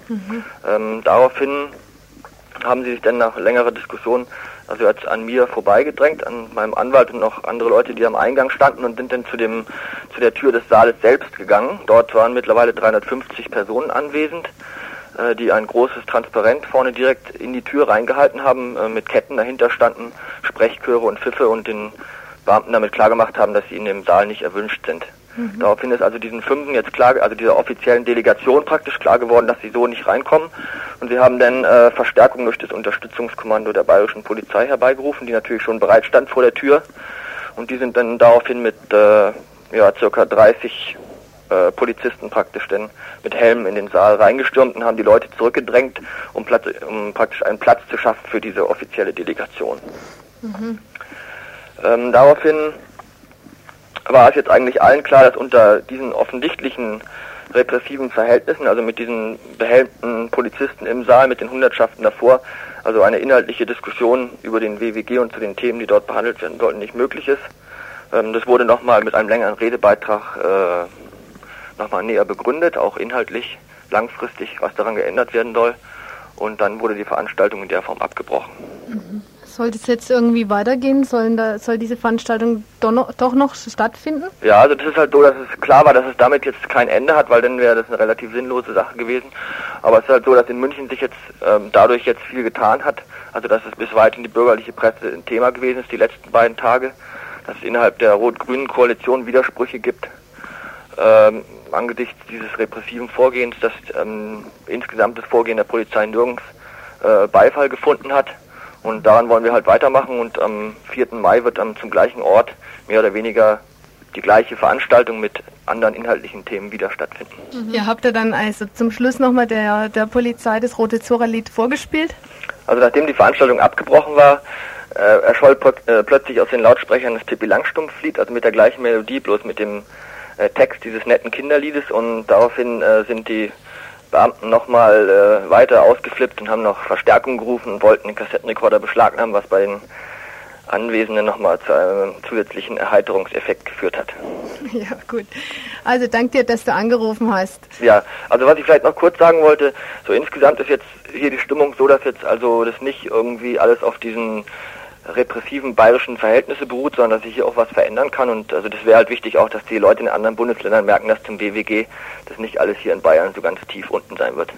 H: Daraufhin haben sie sich dann nach längerer Diskussion also jetzt an mir vorbeigedrängt, an meinem Anwalt und noch andere Leute, die am Eingang standen und sind dann zu der Tür des Saales selbst gegangen. Dort waren mittlerweile 350 Personen anwesend, die ein großes Transparent vorne direkt in die Tür reingehalten haben, mit Ketten dahinter standen, Sprechchöre und Pfiffe und den Beamten damit klargemacht haben, dass sie in dem Saal nicht erwünscht sind. Daraufhin ist also diesen 5 jetzt klar, also dieser offiziellen Delegation praktisch klar geworden, dass sie so nicht reinkommen. Und sie haben dann Verstärkung durch das Unterstützungskommando der bayerischen Polizei herbeigerufen, die natürlich schon bereit stand vor der Tür. Und die sind dann daraufhin mit circa 30 Polizisten praktisch dann mit Helmen in den Saal reingestürmt und haben die Leute zurückgedrängt, um praktisch einen Platz zu schaffen für diese offizielle Delegation. Daraufhin war es jetzt eigentlich allen klar, dass unter diesen offensichtlichen repressiven Verhältnissen, also mit diesen behelmten Polizisten im Saal, mit den Hundertschaften davor, also eine inhaltliche Diskussion über den WWG und zu den Themen, die dort behandelt werden sollten, nicht möglich ist. Das wurde nochmal mit einem längeren Redebeitrag nochmal näher begründet, auch inhaltlich, langfristig, was daran geändert werden soll. Und dann wurde die Veranstaltung in der Form abgebrochen.
D: Soll das jetzt irgendwie weitergehen? Soll diese Veranstaltung doch noch stattfinden?
H: Ja, also das ist halt so, dass es klar war, dass es damit jetzt kein Ende hat, weil dann wäre das eine relativ sinnlose Sache gewesen. Aber es ist halt so, dass in München sich jetzt dadurch jetzt viel getan hat. Also dass es bis weit in die bürgerliche Presse ein Thema gewesen ist, die letzten beiden Tage. Dass es innerhalb der rot-grünen Koalition Widersprüche gibt. Angesichts dieses repressiven Vorgehens, dass insgesamt das Vorgehen der Polizei nirgends Beifall gefunden hat. Und daran wollen wir halt weitermachen und am 4. Mai wird zum gleichen Ort mehr oder weniger die gleiche Veranstaltung mit anderen inhaltlichen Themen wieder stattfinden.
D: Ja, habt ihr dann also zum Schluss nochmal der Polizei das Rote Zora-Lied vorgespielt?
H: Also nachdem die Veranstaltung abgebrochen war, erscholl plötzlich aus den Lautsprechern das Pippi Langstrumpf-Lied, also mit der gleichen Melodie, bloß mit dem Text dieses netten Kinderliedes und daraufhin sind die Beamten nochmal weiter ausgeflippt und haben noch Verstärkung gerufen und wollten den Kassettenrekorder beschlagnahmen, was bei den Anwesenden nochmal zu einem zusätzlichen Erheiterungseffekt geführt hat.
D: Ja, gut. Also danke dir, dass du angerufen hast.
H: Ja, also was ich vielleicht noch kurz sagen wollte, so insgesamt ist jetzt hier die Stimmung so, dass jetzt also das nicht irgendwie alles auf diesen repressiven bayerischen Verhältnisse beruht, sondern dass sich hier auch was verändern kann und also das wäre halt wichtig auch, dass die Leute in den anderen Bundesländern merken, dass zum WWG das nicht alles hier in Bayern so ganz tief unten sein wird.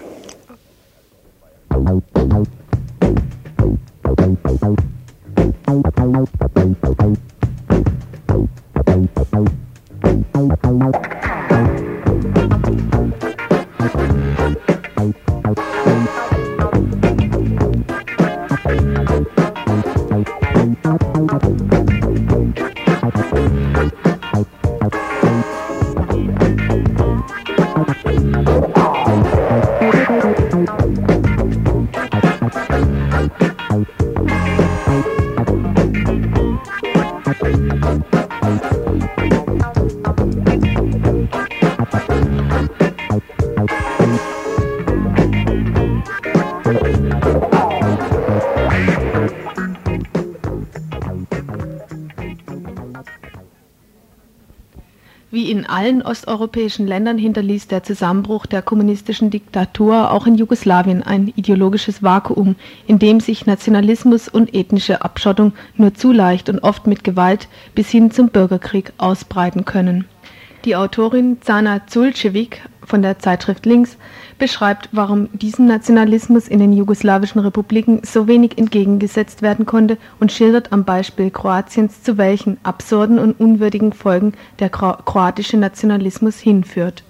F: Wie in allen osteuropäischen Ländern hinterließ der Zusammenbruch der kommunistischen Diktatur auch in Jugoslawien ein ideologisches Vakuum, in dem sich Nationalismus und ethnische Abschottung nur zu leicht und oft mit Gewalt bis hin zum Bürgerkrieg ausbreiten können. Die Autorin Zana Zulcevic von der Zeitschrift Links beschreibt, warum diesem Nationalismus in den jugoslawischen Republiken so wenig entgegengesetzt werden konnte und schildert am Beispiel Kroatiens, zu welchen absurden und unwürdigen Folgen der kroatische Nationalismus hinführt.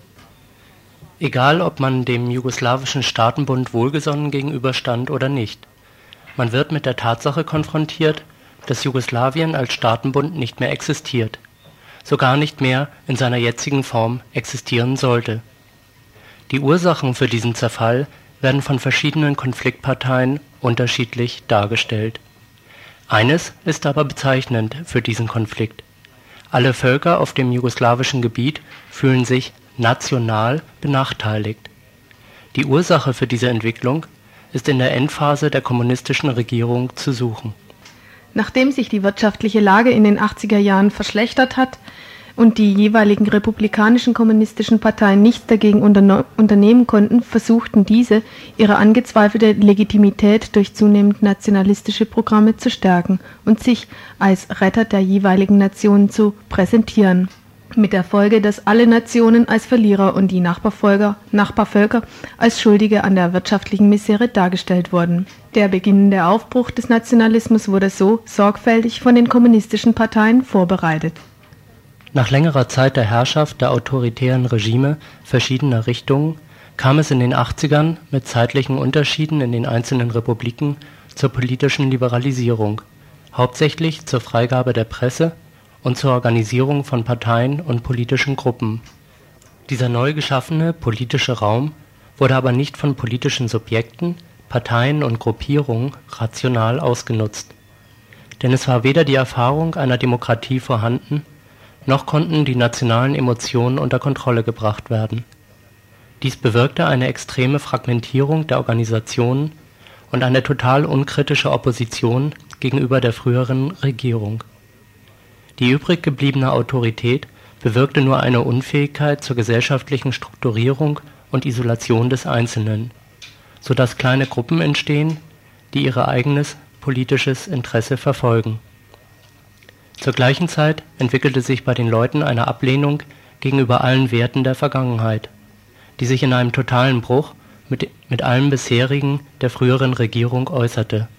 I: Egal, ob man dem jugoslawischen Staatenbund wohlgesonnen gegenüberstand oder nicht, man wird mit der Tatsache konfrontiert, dass Jugoslawien als Staatenbund nicht mehr existiert, sogar nicht mehr in seiner jetzigen Form existieren sollte. Die Ursachen für diesen Zerfall werden von verschiedenen Konfliktparteien unterschiedlich dargestellt. Eines ist aber bezeichnend für diesen Konflikt: Alle Völker auf dem jugoslawischen Gebiet fühlen sich national benachteiligt. Die Ursache für diese Entwicklung ist in der Endphase der kommunistischen Regierung zu suchen.
F: Nachdem sich die wirtschaftliche Lage in den 80er Jahren verschlechtert hat und die jeweiligen republikanischen kommunistischen Parteien nichts dagegen unternehmen konnten, versuchten diese, ihre angezweifelte Legitimität durch zunehmend nationalistische Programme zu stärken und sich als Retter der jeweiligen Nationen zu präsentieren. Mit der Folge, dass alle Nationen als Verlierer und die Nachbarvölker als Schuldige an der wirtschaftlichen Misere dargestellt wurden. Der beginnende Aufbruch des Nationalismus wurde so sorgfältig von den kommunistischen Parteien vorbereitet.
I: Nach längerer Zeit der Herrschaft der autoritären Regime verschiedener Richtungen kam es in den 80ern mit zeitlichen Unterschieden in den einzelnen Republiken zur politischen Liberalisierung, hauptsächlich zur Freigabe der Presse und zur Organisierung von Parteien und politischen Gruppen. Dieser neu geschaffene politische Raum wurde aber nicht von politischen Subjekten, Parteien und Gruppierungen rational ausgenutzt. Denn es war weder die Erfahrung einer Demokratie vorhanden, noch konnten die nationalen Emotionen unter Kontrolle gebracht werden. Dies bewirkte eine extreme Fragmentierung der Organisationen und eine total unkritische Opposition gegenüber der früheren Regierung. Die übrig gebliebene Autorität bewirkte nur eine Unfähigkeit zur gesellschaftlichen Strukturierung und Isolation des Einzelnen, sodass kleine Gruppen entstehen, die ihr eigenes politisches Interesse verfolgen. Zur gleichen Zeit entwickelte sich bei den Leuten eine Ablehnung gegenüber allen Werten der Vergangenheit, die sich in einem totalen Bruch mit allem bisherigen der früheren Regierung äußerte.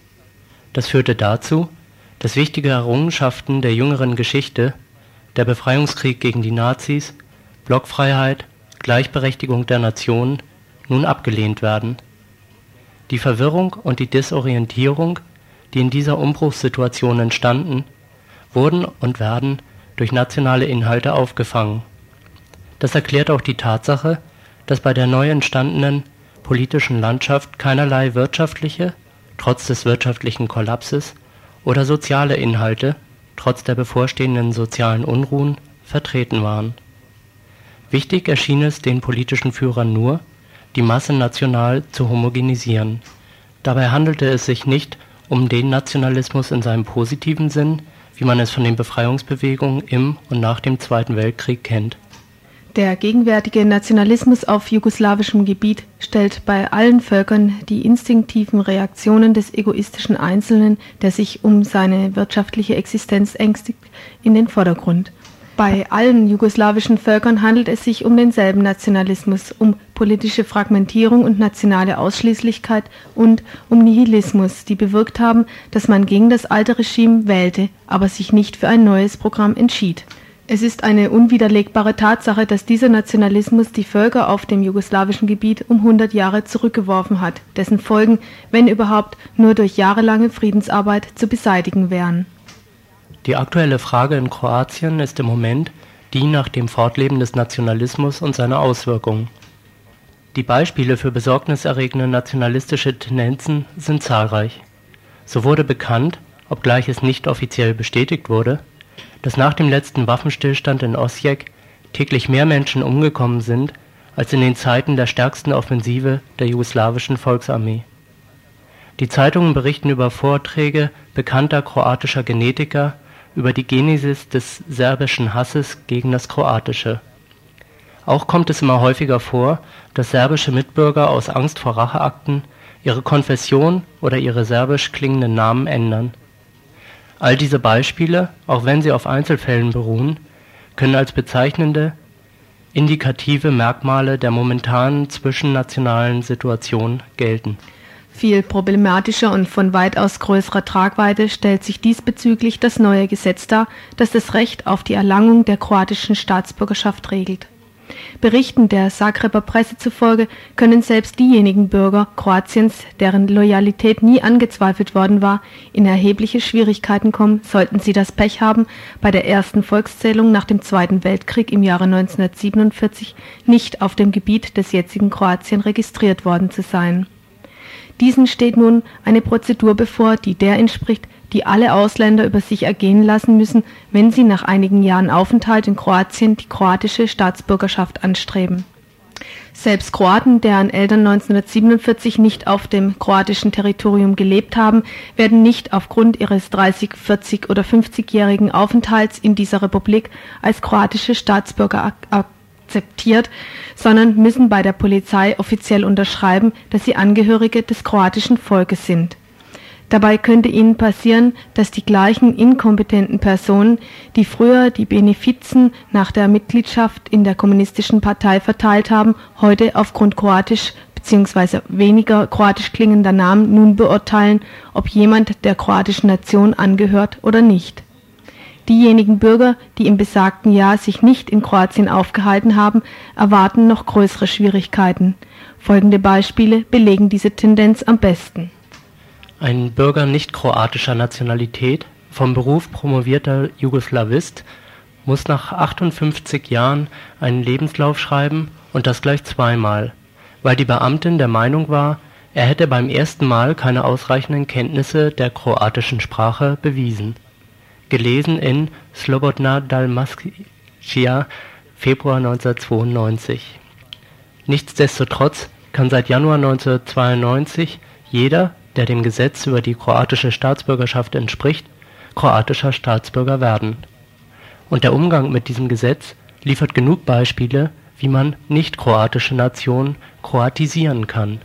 I: Das führte dazu, dass wichtige Errungenschaften der jüngeren Geschichte, der Befreiungskrieg gegen die Nazis, Blockfreiheit, Gleichberechtigung der Nationen, nun abgelehnt werden. Die Verwirrung und die Desorientierung, die in dieser Umbruchssituation entstanden, wurden und werden durch nationale Inhalte aufgefangen. Das erklärt auch die Tatsache, dass bei der neu entstandenen politischen Landschaft keinerlei wirtschaftliche, trotz des wirtschaftlichen Kollapses, oder soziale Inhalte, trotz der bevorstehenden sozialen Unruhen, vertreten waren. Wichtig erschien es den politischen Führern nur, die Masse national zu homogenisieren. Dabei handelte es sich nicht um den Nationalismus in seinem positiven Sinn, wie man es von den Befreiungsbewegungen im und nach dem Zweiten Weltkrieg kennt.
F: Der gegenwärtige Nationalismus auf jugoslawischem Gebiet stellt bei allen Völkern die instinktiven Reaktionen des egoistischen Einzelnen, der sich um seine wirtschaftliche Existenz ängstigt, in den Vordergrund. Bei allen jugoslawischen Völkern handelt es sich um denselben Nationalismus, um politische Fragmentierung und nationale Ausschließlichkeit und um Nihilismus, die bewirkt haben, dass man gegen das alte Regime wählte, aber sich nicht für ein neues Programm entschied. Es ist eine unwiderlegbare Tatsache, dass dieser Nationalismus die Völker auf dem jugoslawischen Gebiet um 100 Jahre zurückgeworfen hat, dessen Folgen, wenn überhaupt, nur durch jahrelange Friedensarbeit zu beseitigen wären.
I: Die aktuelle Frage in Kroatien ist im Moment die nach dem Fortleben des Nationalismus und seiner Auswirkungen. Die Beispiele für besorgniserregende nationalistische Tendenzen sind zahlreich. So wurde bekannt, obgleich es nicht offiziell bestätigt wurde, dass nach dem letzten Waffenstillstand in Osijek täglich mehr Menschen umgekommen sind als in den Zeiten der stärksten Offensive der jugoslawischen Volksarmee. Die Zeitungen berichten über Vorträge bekannter kroatischer Genetiker über die Genesis des serbischen Hasses gegen das Kroatische. Auch kommt es immer häufiger vor, dass serbische Mitbürger aus Angst vor Racheakten ihre Konfession oder ihre serbisch klingenden Namen ändern. All diese Beispiele, auch wenn sie auf Einzelfällen beruhen, können als bezeichnende, indikative Merkmale der momentanen zwischennationalen Situation gelten.
F: Viel problematischer und von weitaus größerer Tragweite stellt sich diesbezüglich das neue Gesetz dar, das das Recht auf die Erlangung der kroatischen Staatsbürgerschaft regelt. Berichten der Zagreber Presse zufolge können selbst diejenigen Bürger Kroatiens, deren Loyalität nie angezweifelt worden war, in erhebliche Schwierigkeiten kommen, sollten sie das Pech haben, bei der ersten Volkszählung nach dem Zweiten Weltkrieg im Jahre 1947 nicht auf dem Gebiet des jetzigen Kroatien registriert worden zu sein. Diesen steht nun eine Prozedur bevor, die der entspricht, die alle Ausländer über sich ergehen lassen müssen, wenn sie nach einigen Jahren Aufenthalt in Kroatien die kroatische Staatsbürgerschaft anstreben. Selbst Kroaten, deren Eltern 1947 nicht auf dem kroatischen Territorium gelebt haben, werden nicht aufgrund ihres 30-, 40- oder 50-jährigen Aufenthalts in dieser Republik als kroatische Staatsbürger akzeptiert, sondern müssen bei der Polizei offiziell unterschreiben, dass sie Angehörige des kroatischen Volkes sind. Dabei könnte ihnen passieren, dass die gleichen inkompetenten Personen, die früher die Benefizen nach der Mitgliedschaft in der kommunistischen Partei verteilt haben, heute aufgrund kroatisch bzw. weniger kroatisch klingender Namen nun beurteilen, ob jemand der kroatischen Nation angehört oder nicht. Diejenigen Bürger, die im besagten Jahr sich nicht in Kroatien aufgehalten haben, erwarten noch größere Schwierigkeiten. Folgende Beispiele belegen diese Tendenz am besten.
I: Ein Bürger nicht kroatischer Nationalität, vom Beruf promovierter Jugoslawist, muss nach 58 Jahren einen Lebenslauf schreiben und das gleich zweimal, weil die Beamtin der Meinung war, er hätte beim ersten Mal keine ausreichenden Kenntnisse der kroatischen Sprache bewiesen. Gelesen in Slobodna Dalmacija, Februar 1992. Nichtsdestotrotz kann seit Januar 1992 jeder, der dem Gesetz über die kroatische Staatsbürgerschaft entspricht, kroatischer Staatsbürger werden. Und der Umgang mit diesem Gesetz liefert genug Beispiele, wie man nicht-kroatische Nationen kroatisieren kann.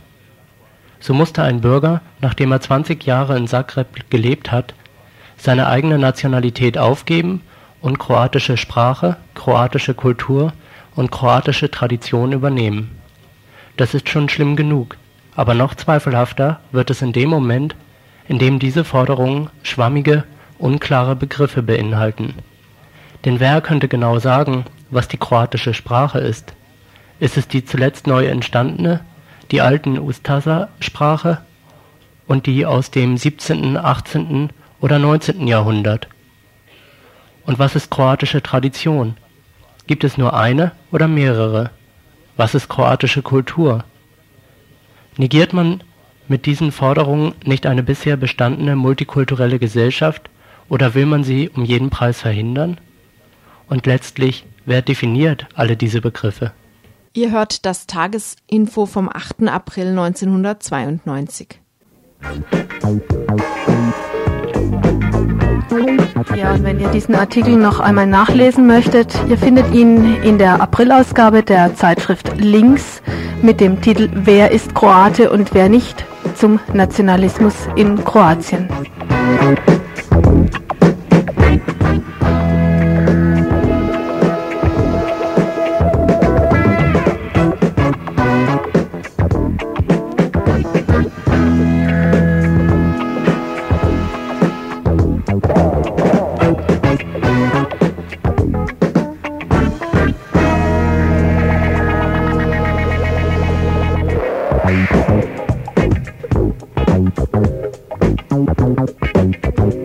I: So musste ein Bürger, nachdem er 20 Jahre in Zagreb gelebt hat, seine eigene Nationalität aufgeben und kroatische Sprache, kroatische Kultur und kroatische Tradition übernehmen. Das ist schon schlimm genug. Aber noch zweifelhafter wird es in dem Moment, in dem diese Forderungen schwammige, unklare Begriffe beinhalten. Denn wer könnte genau sagen, was die kroatische Sprache ist? Ist es die zuletzt neu entstandene, die alten Ustasa-Sprache und die aus dem 17., 18. oder 19. Jahrhundert? Und was ist kroatische Tradition? Gibt es nur eine oder mehrere? Was ist kroatische Kultur? Negiert man mit diesen Forderungen nicht eine bisher bestandene multikulturelle Gesellschaft oder will man sie um jeden Preis verhindern? Und letztlich, wer definiert alle diese Begriffe?
A: Ihr hört das Tagesinfo vom 8. April 1992.
F: Ja, und wenn ihr diesen Artikel noch einmal nachlesen möchtet, ihr findet ihn in der Aprilausgabe der Zeitschrift Links mit dem Titel Wer ist Kroate und wer nicht zum Nationalismus in Kroatien.
J: Thank you.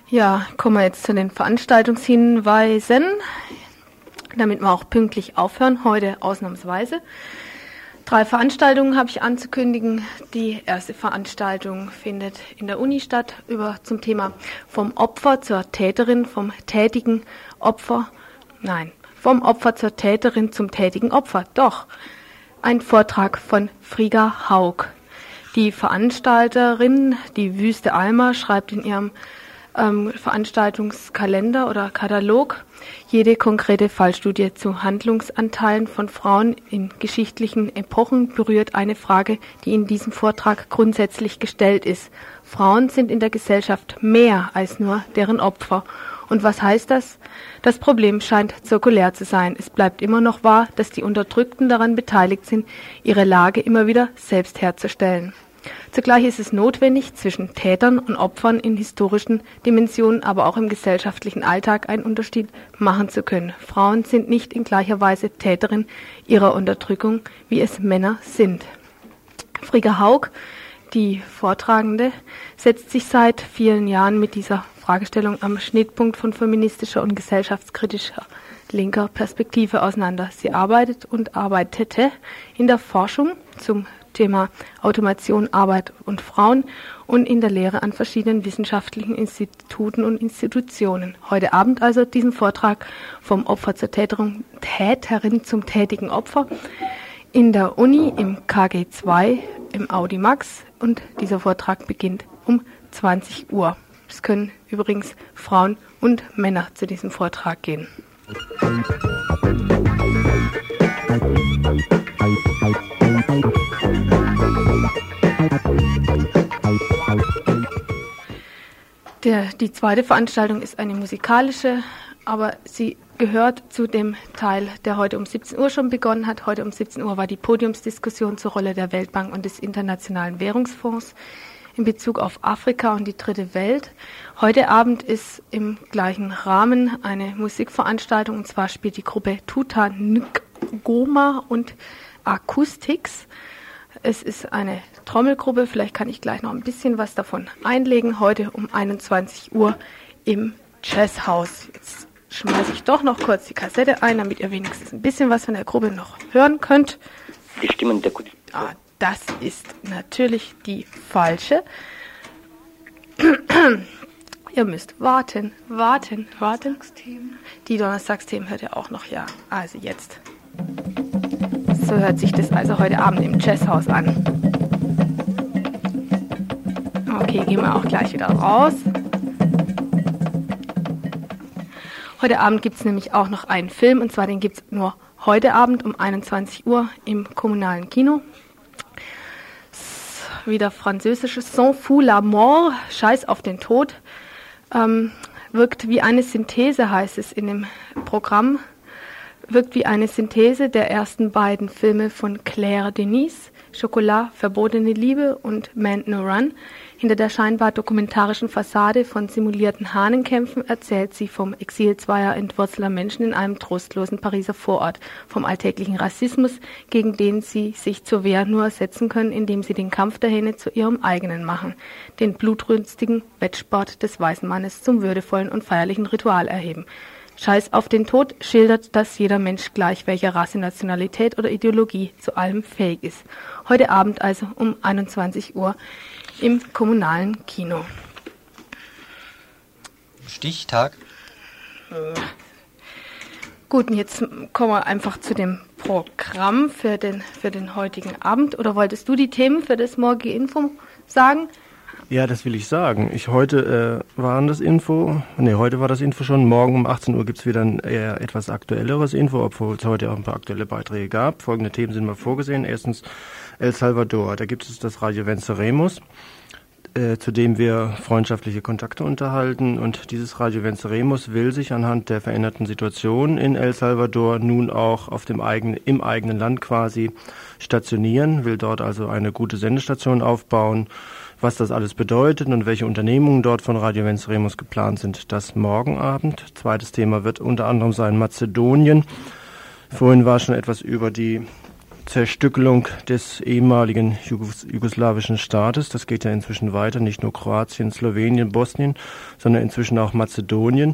D: Ja, kommen wir jetzt zu den Veranstaltungshinweisen, damit wir auch pünktlich aufhören, heute ausnahmsweise. 3 Veranstaltungen habe ich anzukündigen. Die erste Veranstaltung findet in der Uni statt zum Thema vom Opfer zur Täterin, vom tätigen Opfer, vom Opfer zur Täterin zum tätigen Opfer. Doch, ein Vortrag von Frigga Haug. Die Veranstalterin, die Wüste Alma, schreibt in ihrem Veranstaltungskalender oder Katalog jede konkrete Fallstudie zu Handlungsanteilen von Frauen in geschichtlichen Epochen berührt eine Frage, die in diesem Vortrag grundsätzlich gestellt ist. Frauen sind in der Gesellschaft mehr als nur deren Opfer. Und was heißt das? Das Problem scheint zirkulär zu sein. Es bleibt immer noch wahr, dass die Unterdrückten daran beteiligt sind, ihre Lage immer wieder selbst herzustellen. Zugleich ist es notwendig, zwischen Tätern und Opfern in historischen Dimensionen, aber auch im gesellschaftlichen Alltag einen Unterschied machen zu können. Frauen sind nicht in gleicher Weise Täterin ihrer Unterdrückung, wie es Männer sind. Frigga Haug, die Vortragende, setzt sich seit vielen Jahren mit dieser Fragestellung am Schnittpunkt von feministischer und gesellschaftskritischer linker Perspektive auseinander. Sie arbeitet und arbeitete in der Forschung zum Thema Automation, Arbeit und Frauen und in der Lehre an verschiedenen wissenschaftlichen Instituten und Institutionen. Heute Abend also diesen Vortrag vom Opfer zur Täterin zum tätigen Opfer in der Uni im KG2 im Audimax und dieser Vortrag beginnt um 20 Uhr. Es können übrigens Frauen und Männer zu diesem Vortrag gehen. Die zweite Veranstaltung ist eine musikalische, aber sie gehört zu dem Teil, der heute um 17 Uhr schon begonnen hat. Heute um 17 Uhr war die Podiumsdiskussion zur Rolle der Weltbank und des Internationalen Währungsfonds in Bezug auf Afrika und die dritte Welt. Heute Abend ist im gleichen Rahmen eine Musikveranstaltung, und zwar spielt die Gruppe Tuta Ngoma und Acoustics. Es ist eine Trommelgruppe, vielleicht kann ich gleich noch ein bisschen was davon einlegen, heute um 21 Uhr im Jazzhaus. Jetzt schmeiße ich doch noch kurz die Kassette ein, damit ihr wenigstens ein bisschen was von der Gruppe noch hören könnt.
J: Die Stimmen der Guten.
D: Das ist natürlich die falsche. Ihr müsst warten. Die Donnerstagsthemen hört ihr auch noch, ja. Also jetzt. So hört sich das also heute Abend im Jazzhaus an. Okay, gehen wir auch gleich wieder raus. Heute Abend gibt es nämlich auch noch einen Film, und zwar den gibt es nur heute Abend um 21 Uhr im kommunalen Kino. Wieder französisches Sans fout la mort, Scheiß auf den Tod, wirkt wie eine Synthese, heißt es in dem Programm, wirkt wie eine Synthese der ersten beiden Filme von Claire Denis, Chocolat, verbotene Liebe und Man No Run. Hinter der scheinbar dokumentarischen Fassade von simulierten Hahnenkämpfen erzählt sie vom Exil zweier entwurzelter Menschen in einem trostlosen Pariser Vorort, vom alltäglichen Rassismus, gegen den sie sich zur Wehr nur ersetzen können, indem sie den Kampf der Hähne zu ihrem eigenen machen, den blutrünstigen Wettsport des weißen Mannes zum würdevollen und feierlichen Ritual erheben. Scheiß auf den Tod schildert, dass jeder Mensch gleich welcher Rasse, Nationalität oder Ideologie zu allem fähig ist. Heute Abend also um 21 Uhr im kommunalen Kino.
E: Stichtag?
D: Gut, und jetzt kommen wir einfach zu dem Programm für den heutigen Abend. Oder wolltest du die Themen für das morgige Info sagen?
K: Ja, das will ich sagen. Heute war das Info schon. Morgen um 18 Uhr gibt's wieder ein eher etwas aktuelleres Info, obwohl es heute auch ein paar aktuelle Beiträge gab. Folgende Themen sind mal vorgesehen. Erstens El Salvador. Da gibt es das Radio Venceremos, zu dem wir freundschaftliche Kontakte unterhalten. Und dieses Radio Venceremos will sich anhand der veränderten Situation in El Salvador nun auch im eigenen Land quasi stationieren, will dort also eine gute Sendestation aufbauen. Was das alles bedeutet und welche Unternehmungen dort von Radio Venceremos geplant sind, das morgen Abend. Zweites Thema wird unter anderem sein Mazedonien. Vorhin war schon etwas über die Zerstückelung des ehemaligen jugoslawischen Staates. Das geht ja inzwischen weiter, nicht nur Kroatien, Slowenien, Bosnien, sondern inzwischen auch Mazedonien.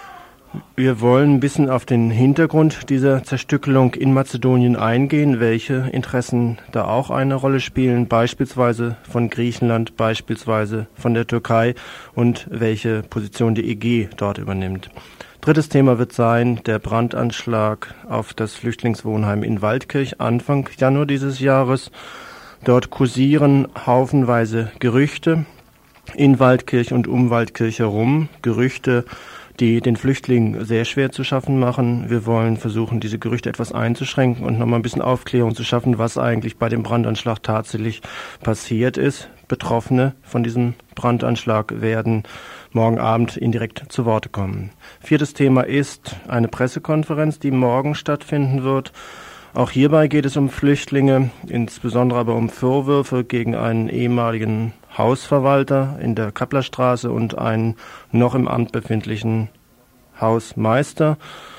K: Wir wollen ein bisschen auf den Hintergrund dieser Zerstückelung in Mazedonien eingehen, welche Interessen da auch eine Rolle spielen, beispielsweise von Griechenland, beispielsweise von der Türkei und welche Position die EG dort übernimmt. Drittes Thema wird sein der Brandanschlag auf das Flüchtlingswohnheim in Waldkirch Anfang Januar dieses Jahres. Dort kursieren haufenweise Gerüchte in Waldkirch und um Waldkirch herum, Gerüchte, die den Flüchtlingen sehr schwer zu schaffen machen. Wir wollen versuchen, diese Gerüchte etwas einzuschränken und nochmal ein bisschen Aufklärung zu schaffen, was eigentlich bei dem Brandanschlag tatsächlich passiert ist. Betroffene von diesem Brandanschlag werden morgen Abend indirekt zu Wort kommen. Viertes Thema ist eine Pressekonferenz, die morgen stattfinden wird. Auch hierbei geht es um Flüchtlinge, insbesondere aber um Vorwürfe gegen einen ehemaligen Hausverwalter in der Kapplerstraße und einen noch im Amt befindlichen Hausmeister,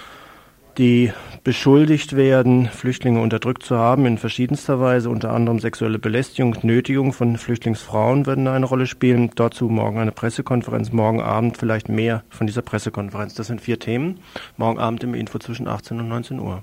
K: die beschuldigt werden, Flüchtlinge unterdrückt zu haben in verschiedenster Weise, unter anderem sexuelle Belästigung und Nötigung von Flüchtlingsfrauen werden eine Rolle spielen. Dazu morgen eine Pressekonferenz, morgen Abend vielleicht mehr von dieser Pressekonferenz. Das sind 4 Themen, morgen Abend im Info zwischen 18 und 19 Uhr.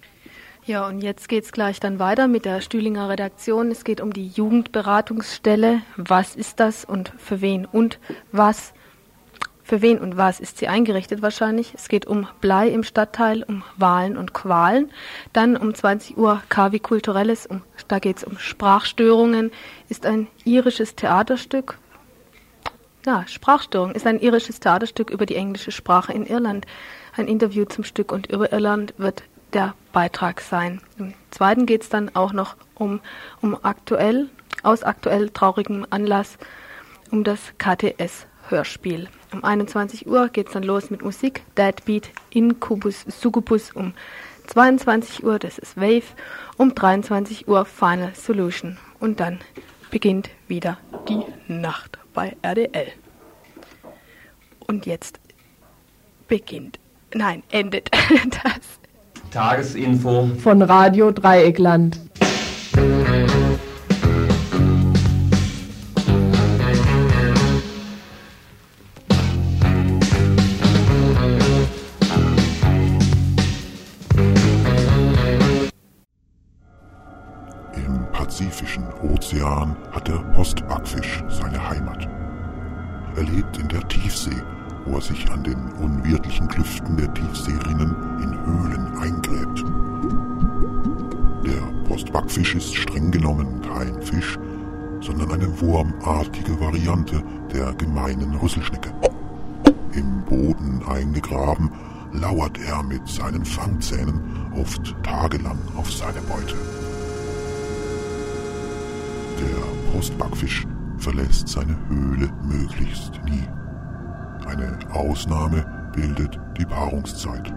D: Ja, und jetzt geht's gleich dann weiter mit der Stühlinger Redaktion. Es geht um die Jugendberatungsstelle. Was ist das und für wen und was? Für wen und was ist sie eingerichtet wahrscheinlich? Es geht um Blei im Stadtteil, um Wahlen und Qualen. Dann um 20 Uhr KW Kulturelles, da geht's um Sprachstörungen. Ist ein irisches Theaterstück. Ja, Sprachstörung ist ein irisches Theaterstück über die englische Sprache in Irland. Ein Interview zum Stück und über Irland wird der Beitrag sein. Im zweiten geht es dann auch noch aus aktuell traurigem Anlass um das KTS-Hörspiel. Um 21 Uhr geht es dann los mit Musik, Deadbeat, Incubus, Succubus, um 22 Uhr, das ist Wave, um 23 Uhr Final Solution. Und dann beginnt wieder die Nacht bei RDL. Und jetzt endet das
J: Tagesinfo
C: von Radio Dreieckland.
L: Im Pazifischen Ozean hat der Postbackfisch seine Heimat. Er lebt in der Tiefsee, wo er sich an den unwirtlichen Klüften der Tiefseerinnen in Höhlen eingräbt. Der Postbackfisch ist streng genommen kein Fisch, sondern eine wurmartige Variante der gemeinen Rüsselschnecke. Im Boden eingegraben, lauert er mit seinen Fangzähnen oft tagelang auf seine Beute. Der Postbackfisch verlässt seine Höhle möglichst nie. Eine Ausnahme bildet die Paarungszeit.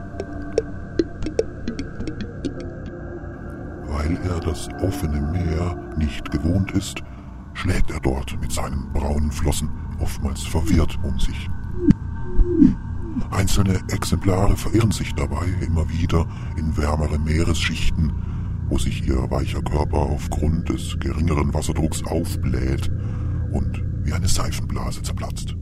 L: Weil er das offene Meer nicht gewohnt ist, schlägt er dort mit seinen braunen Flossen oftmals verwirrt um sich. Einzelne Exemplare verirren sich dabei immer wieder in wärmere Meeresschichten, wo sich ihr weicher Körper aufgrund des geringeren Wasserdrucks aufbläht und wie eine Seifenblase zerplatzt.